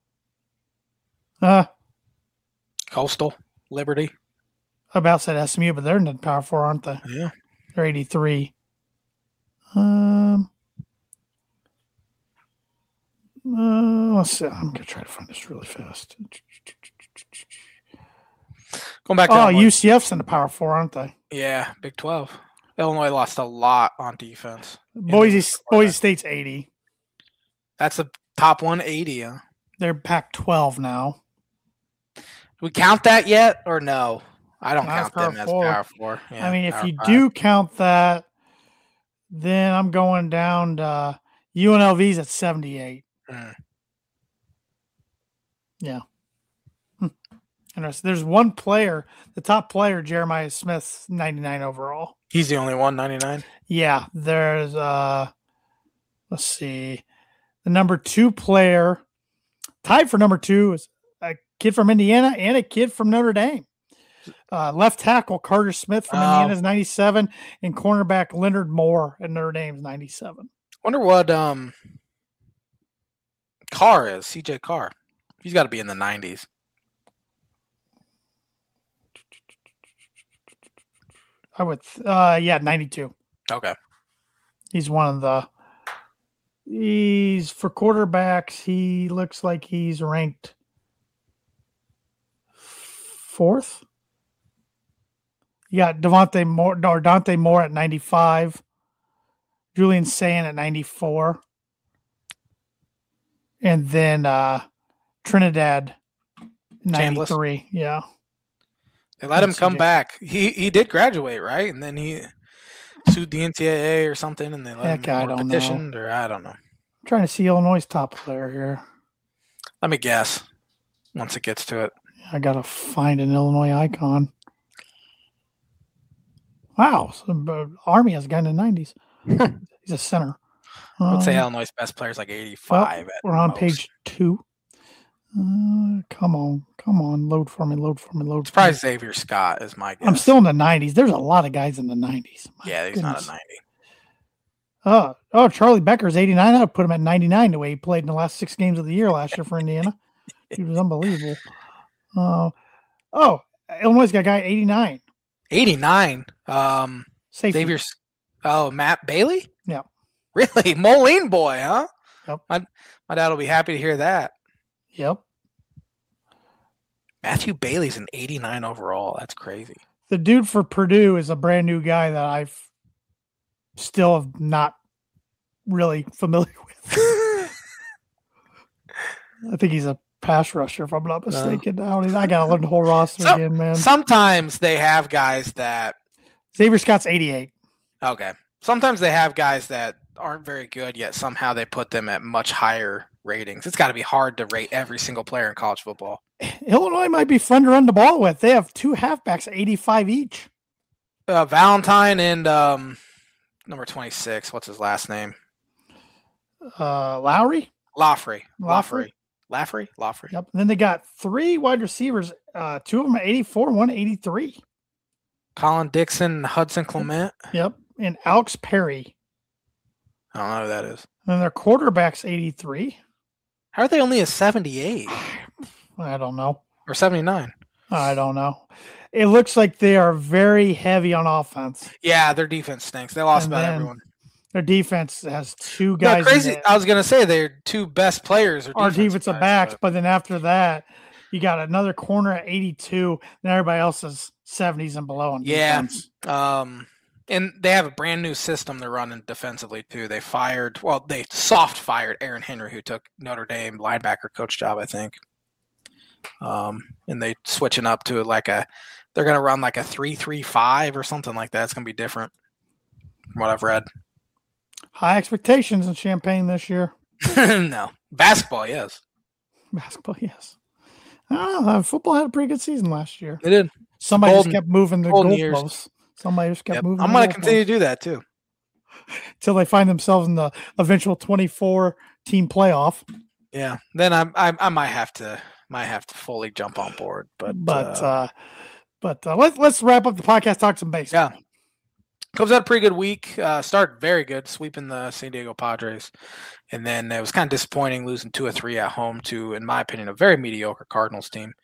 Uh, Coastal, Liberty. I about said S M U, but they're in the power four, aren't they? Yeah. They're eighty-three. Um, uh, let's see. I'm gonna try to find this really fast. Going back to Oh, Illinois. U C F's in the power four, aren't they? Yeah, Big twelve. Illinois lost a lot on defense. Boise Boise State's eighty. That's the top one eighty. Huh? They're Pac twelve now. Do we count that yet or no? I don't That's count them Power as Four. Power Four. Yeah, I mean, if Power you Five. do count that, then I'm going down to U N L V's at seventy-eight. Mm. Yeah. Hmm. Interesting. There's one player, the top player, Jeremiah Smith, ninety-nine overall. He's the only one, ninety-nine. Yeah, there's uh let's see. The number two player, tied for number two, is a kid from Indiana and a kid from Notre Dame. Uh, left tackle Carter Smith from Oh. Indiana's ninety-seven, and cornerback Leonard Moore at Notre Dame's ninety-seven. Wonder what um Carr is, C J Carr. He's got to be in the nineties. I would, uh, yeah, ninety-two. Okay. He's one of the. He's for quarterbacks. He looks like he's ranked fourth. You got Devontae Moore or Dante Moore at ninety-five. Julian Sand at ninety-four. And then uh, Trinidad ninety-three. Yeah. They let him That's come C J. back. He he did graduate, right? And then he sued the N C double A or something, and they let Heck, him I or don't know. petitioned, or I don't know. I'm trying to see Illinois' top player here. Let me guess. Once it gets to it, I gotta find an Illinois icon. Wow, so, uh, Army has a guy in the nineties. He's a center. I would say Um, Illinois' best player is like eighty-five. at we're on most. page two. Uh, come on, come on, load for me, load for me, load. It's For me. probably Xavier Scott is my guess. I'm still in the nineties. There's a lot of guys in the nineties. My Yeah, he's not goodness. a ninety. Oh, oh, Charlie Becker's eighty-nine. I'd put him at ninety-nine the way he played in the last six games of the year last year for Indiana. He was unbelievable. Uh, oh, Illinois got a guy at eighty-nine. eighty-nine. Um, Safety. Xavier. Oh, Matt Bailey. Yeah. Really, Moline boy, huh? Yep. My, my dad will be happy to hear that. Yep. Matthew Bailey's an eighty-nine overall. That's crazy. The dude for Purdue is a brand new guy that I've still have not really familiar with. I think he's a pass rusher, if I'm not mistaken. No. I, I got to learn the whole roster so, again, man. Sometimes they have guys that Xavier Scott's eighty-eight. Okay. Sometimes they have guys that aren't very good, yet somehow they put them at much higher ratings. It's got to be hard to rate every single player in college football. Illinois might be fun to run the ball with. They have two halfbacks, eighty-five each. Uh, Valentine and um, number twenty-six. What's his last name? Uh, Lowry? Laughery. Laughery. Laughery? Laughery. Yep. And then they got three wide receivers. Uh, two of them are eighty-four, one eighty-three. Colin Dixon, Hudson Clement. Yep. And Alex Perry. I don't know who that is. And their quarterback's eighty-three. How are they only a seventy-eight? I don't know. Or seventy-nine? I don't know. It looks like they are very heavy on offense. Yeah, their defense stinks. They lost and about everyone. Their defense has two guys. Yeah, crazy. I was going to say their two best players are our defensive defensive guys, backs, but... but then after that, you got another corner at eighty-two, and everybody else is seventies and below on yeah. defense. Um, and they have a brand new system they're running defensively, too. They fired, well, they soft fired Aaron Henry, who took Notre Dame linebacker coach job, I think. Um, and they switching up to like a, they're going to run like a three three five or something like that. It's going to be different from what I've read. High expectations in Champaign this year. No. Basketball, yes. Basketball, yes. Oh, football had a pretty good season last year. They did. Somebody golden, just kept moving the goalposts. Somebody just kept yep. moving. I'm going to continue to do that too. Until they find themselves in the eventual twenty-four team playoff. Yeah. Then I I, I might have to might have to fully jump on board. But but uh, uh, but uh, let's let's wrap up the podcast. Talk some baseball. Yeah. Cubs had a pretty good week. Uh, started very good, sweeping the San Diego Padres. And then it was kind of disappointing losing two or three at home to, in my opinion, a very mediocre Cardinals team.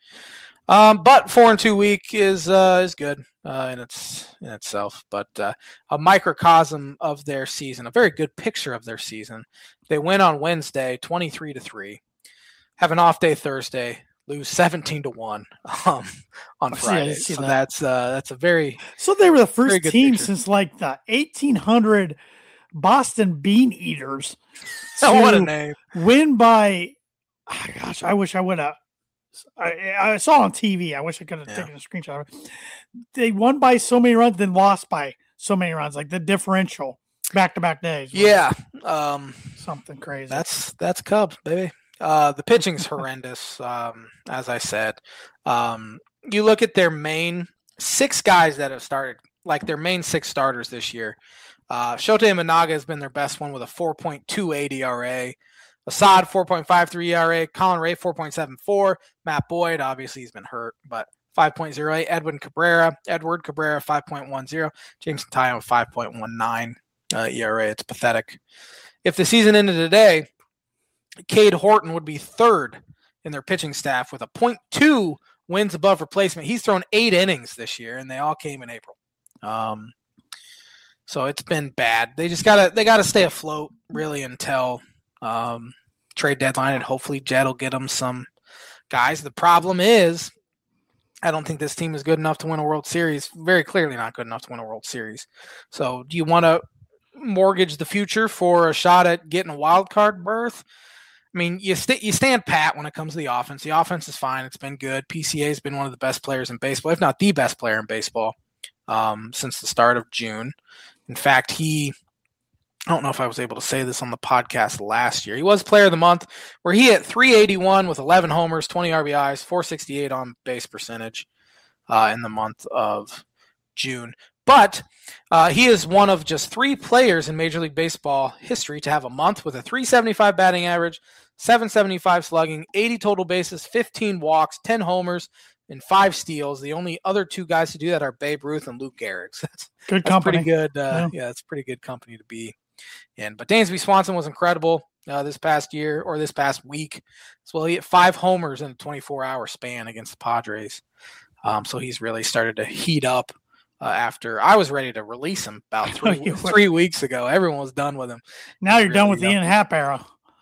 Um, but four and two week is uh, is good uh, in its in itself. But uh, a microcosm of their season, a very good picture of their season. They win on Wednesday, twenty-three to three. Have an off day Thursday. Lose seventeen to one um, on Friday. So that. that's uh, that's a very so they were the first team picture. Since like the eighteen hundred Boston Bean Eaters. Oh, what a name! Win by, oh gosh, I wish I would have. I, I saw it on T V. I wish I could have yeah. taken a screenshot of it. They won by so many runs, then lost by so many runs, like the differential back to back days. Yeah, um, something crazy. That's that's Cubs, baby. Uh, the pitching's horrendous, um, as I said. Um, you look at their main six guys that have started, like their main six starters this year. Uh, Shota Imanaga has been their best one with a four point two eight E R A. Assad, four point five three E R A. Colin Ray, four point seven four. Matt Boyd, obviously he's been hurt, but five point oh eight. Edwin Cabrera, Edward Cabrera, five point one oh. Jameson Taillon, five point one nine uh, E R A. It's pathetic. If the season ended today, Cade Horton would be third in their pitching staff with a point two wins above replacement. He's thrown eight innings this year, and they all came in April. Um, so it's been bad. They just gotta they gotta stay afloat really until um, trade deadline, and hopefully Jed will get them some guys. The problem is, I don't think this team is good enough to win a World Series. Very clearly not good enough to win a World Series. So do you want to mortgage the future for a shot at getting a wild card berth? I mean, you st- you stand pat when it comes to the offense. The offense is fine. It's been good. P C A has been one of the best players in baseball, if not the best player in baseball, um, since the start of June. In fact, he – I don't know if I was able to say this on the podcast last year. He was player of the month, where he hit three eighty-one with eleven homers, twenty R B Is, four sixty-eight on base percentage uh, in the month of June. But uh, he is one of just three players in Major League Baseball history to have a month with a three seventy-five batting average, seven seventy-five slugging, eighty total bases, fifteen walks, ten homers, and five steals. The only other two guys to do that are Babe Ruth and Luke Gehrig. That's, good that's company. Pretty good. Uh, yeah. yeah, it's pretty good company to be in. But Dansby Swanson was incredible uh, this past year or this past week. So well, he hit five homers in a twenty-four hour span against the Padres. Um, so he's really started to heat up. Uh, after I was ready to release him about three three weeks ago. Everyone was done with him. Now you're really done with the Ian Happ era.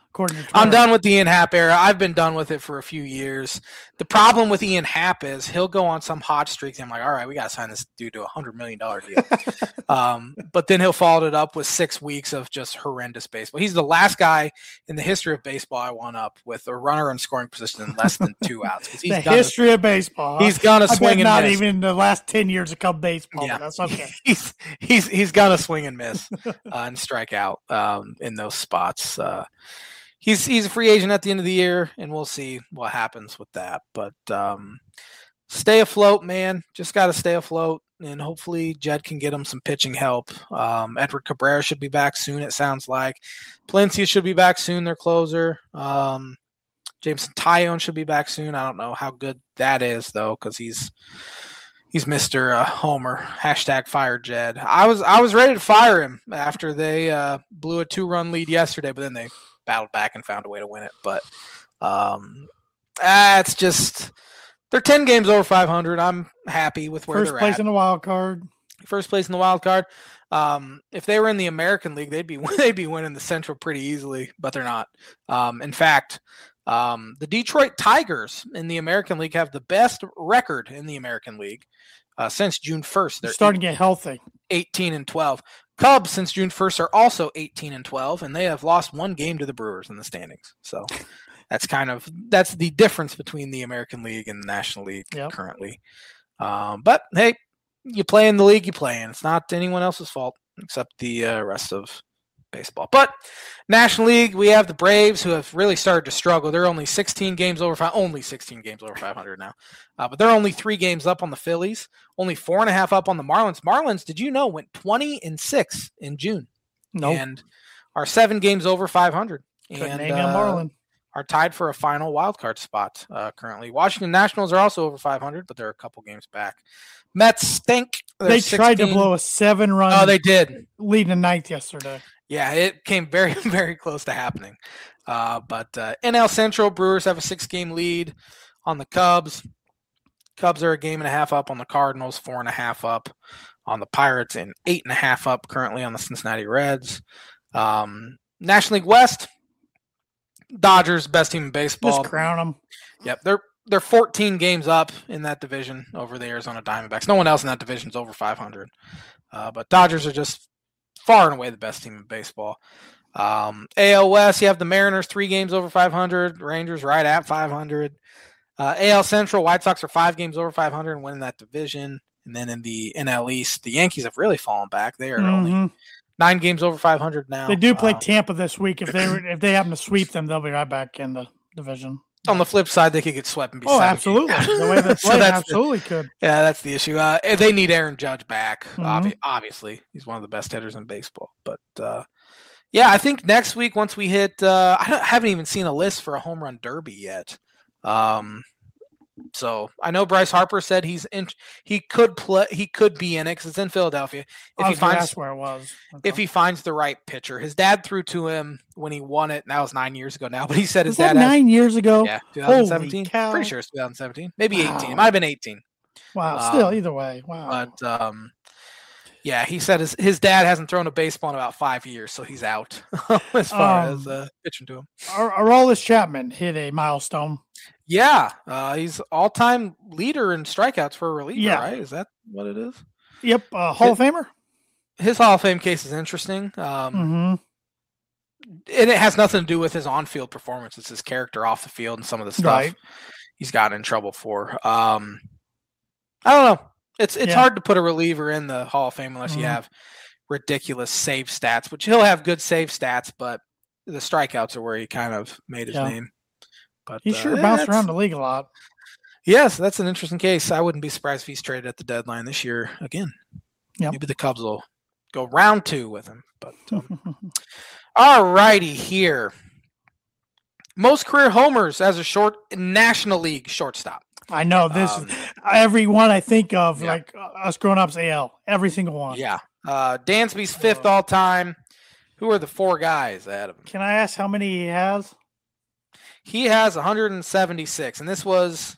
according to Twitter. I'm done with the Ian Happ era. I've been done with it for a few years. The problem with Ian Happ is he'll go on some hot streak, and I'm like, all right, we got to sign this dude to a one hundred million dollars deal. um, but then he'll follow it up with six weeks of just horrendous baseball. He's the last guy in the history of baseball I won up with a runner in scoring position in less than two outs. He's the history of baseball. Huh? He's going to swing and not miss. Not even the last ten years of Cub baseball. Yeah. That's okay. he's he's he's going to swing and miss uh, and strike out um, in those spots. Uh, He's he's a free agent at the end of the year, and we'll see what happens with that. But um, stay afloat, man. Just got to stay afloat, and hopefully Jed can get him some pitching help. Um, Edward Cabrera should be back soon, it sounds like. Palencia should be back soon, their closer. Um, Jameson Taillon should be back soon. I don't know how good that is, though, because he's he's Mister Uh, Homer. Hashtag fire Jed. I was, I was ready to fire him after they uh, blew a two-run lead yesterday, but then they – battled back and found a way to win it. But um, ah, it's just they're ten games over five hundred. I'm happy with where First they're place at. in the wild card. First place in the wild card. Um, if they were in the American League, they'd be they'd be winning the Central pretty easily, but they're not. Um, in fact, um, the Detroit Tigers in the American League have the best record in the American League uh, since June first. They're They're starting to get healthy. eighteen and twelve. Cubs since June first are also eighteen and twelve, and they have lost one game to the Brewers in the standings. So that's kind of that's the difference between the American League and the National League yep. currently. Um, but hey, you play in the league you play in. It's not anyone else's fault except the uh, rest of baseball. But National League, we have the Braves who have really started to struggle. They're only sixteen games over five, only sixteen games over five hundred now. Uh, but they're only three games up on the Phillies, only four and a half up on the Marlins. Marlins, did you know, went twenty and six in June? No, nope. And are seven games over five hundred. Couldn't and name uh, Marlin. Are tied for a final wild card spot uh, currently. Washington Nationals are also over five hundred, but they're a couple games back. Mets stink. They're they sixteen. Tried to blow a seven-run. Oh, they did. Lead in the ninth yesterday. Yeah, it came very, very close to happening. Uh, but uh, N L Central, Brewers have a six-game lead on the Cubs. Cubs are a game and a half up on the Cardinals, four and a half up on the Pirates, and eight and a half up currently on the Cincinnati Reds. Um, National League West, Dodgers, best team in baseball. Just crown them. Yep, they're they're fourteen games up in that division over the Arizona Diamondbacks. No one else in that division is over five hundred. Uh, but Dodgers are just far and away the best team in baseball. Um, A L West, you have the Mariners three games over five hundred, Rangers right at five hundred. Uh, A L Central, White Sox are five games over five hundred and winning that division. And then in the N L East, the Yankees have really fallen back. They are mm-hmm. only nine games over five hundred now. They do play uh, Tampa this week. If they if they happen to sweep them, they'll be right back in the division. On the flip side, they could get swept and be oh, absolutely. The way they play, so absolutely the, could. Yeah, that's the issue. Uh, they need Aaron Judge back. Mm-hmm. Obvi- obviously, he's one of the best hitters in baseball. But uh, yeah, I think next week once we hit, uh, I, don't, I haven't even seen a list for a home run derby yet. Um, so I know Bryce Harper said he's in. He could play. He could be in it because it's in Philadelphia. If I he finds that's where it was. Okay. If he finds the right pitcher, his dad threw to him when he won it. And that was nine years ago now, but he said his was dad that nine has, years ago. Yeah, twenty seventeen. Holy cow. Pretty sure it's twenty seventeen, maybe wow. eighteen. It might have been eighteen. Wow. Um, Still, either way, wow. But um, yeah, he said his his dad hasn't thrown a baseball in about five years, so he's out as far um, as uh, pitching to him. Aroldis Chapman hit a milestone. Yeah, uh, he's all-time leader in strikeouts for a reliever, yeah. right? Is that what it is? Yep, uh, Hall his, of Famer. His Hall of Fame case is interesting. Um, mm-hmm. And it has nothing to do with his on-field performance. It's his character off the field and some of the stuff right. he's gotten in trouble for. Um, I don't know. It's it's yeah. hard to put a reliever in the Hall of Fame unless mm-hmm. you have ridiculous save stats, which he'll have good save stats, but the strikeouts are where he kind of made his yeah. name. But he sure uh, bounced around the league a lot. Yes, that's an interesting case. I wouldn't be surprised if he's traded at the deadline this year again. Yep. Maybe the Cubs will go round two with him. But um, all righty here. Most career homers as a short National League shortstop. I know this. Um, every one I think of, yeah. like uh, us growing up's A L. Every single one. Yeah. Uh, Dansby's fifth uh, all time. Who are the four guys ahead of him? Can I ask how many he has? He has one hundred seventy-six, and this was.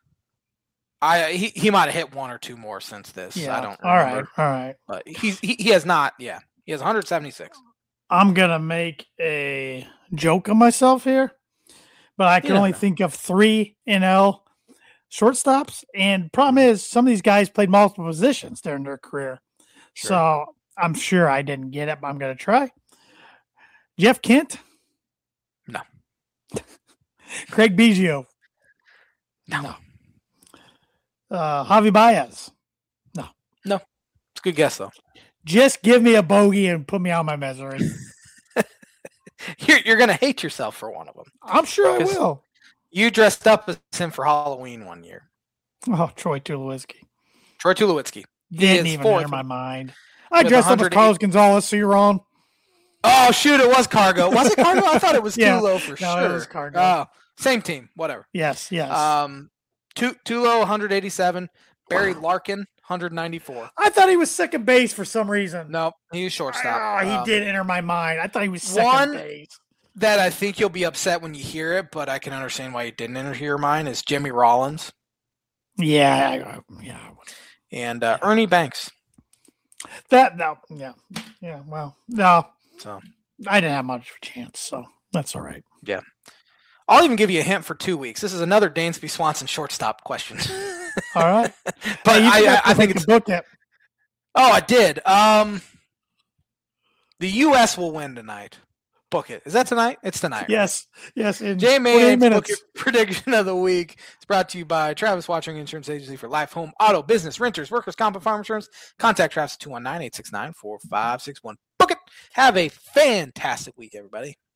I he, he might have hit one or two more since this. Yeah. I don't remember. All right. All right. But he's he, he has not. Yeah, he has one hundred seventy-six. I'm going to make a joke of myself here, but I can You only never know. think of three N L shortstops. And problem is, some of these guys played multiple positions during their career. Sure. So I'm sure I didn't get it, but I'm going to try. Jeff Kent? No. Craig Biggio? No. Uh, Javi Baez? No. It's a good guess, though. Just give me a bogey and put me out of my misery. You're, you're going to hate yourself for one of them. I'm sure I 'Cause will. You dressed up as him for Halloween one year. Oh, Troy Tulowitzki. Troy Tulowitzki. Didn't is even fourth enter my mind. I with dressed up as one hundred eight Carlos Gonzalez, so you're wrong. Oh, shoot, it was Cargo. Was it Cargo? I thought it was Yeah. Tulo for No, sure. it was Cargo. Oh, same team. Whatever. Yes, yes. Um, Tu- Tulo, one hundred eighty-seven. Barry Larkin, one hundred ninety-four. I thought he was second base for some reason. No, he was shortstop. Oh, he Um, did enter my mind. I thought he was second one- base. That I think you'll be upset when you hear it, but I can understand why you didn't enter your mind is Jimmy Rollins Yeah, I- yeah. and uh, Ernie Banks. That no, yeah, yeah. Well, no, So I didn't have much of a chance, so that's all right. I'll even give you a hint for two weeks. This is another Dansby Swanson shortstop question. All right, But Hey, you I, I, forgot I to think make it's a book it. Oh, I did. Um, the U S will win tonight. Book it. Is that tonight? It's tonight. right? Yes, yes. In J twenty-eight Man's Book minutes. It prediction of the week is brought to you by Travis Watching Insurance Agency for life, home, auto, business, renters, workers, comp, and farm insurance. Contact Travis at two one nine, eight six nine, four five six one. Book it. Have a fantastic week, everybody.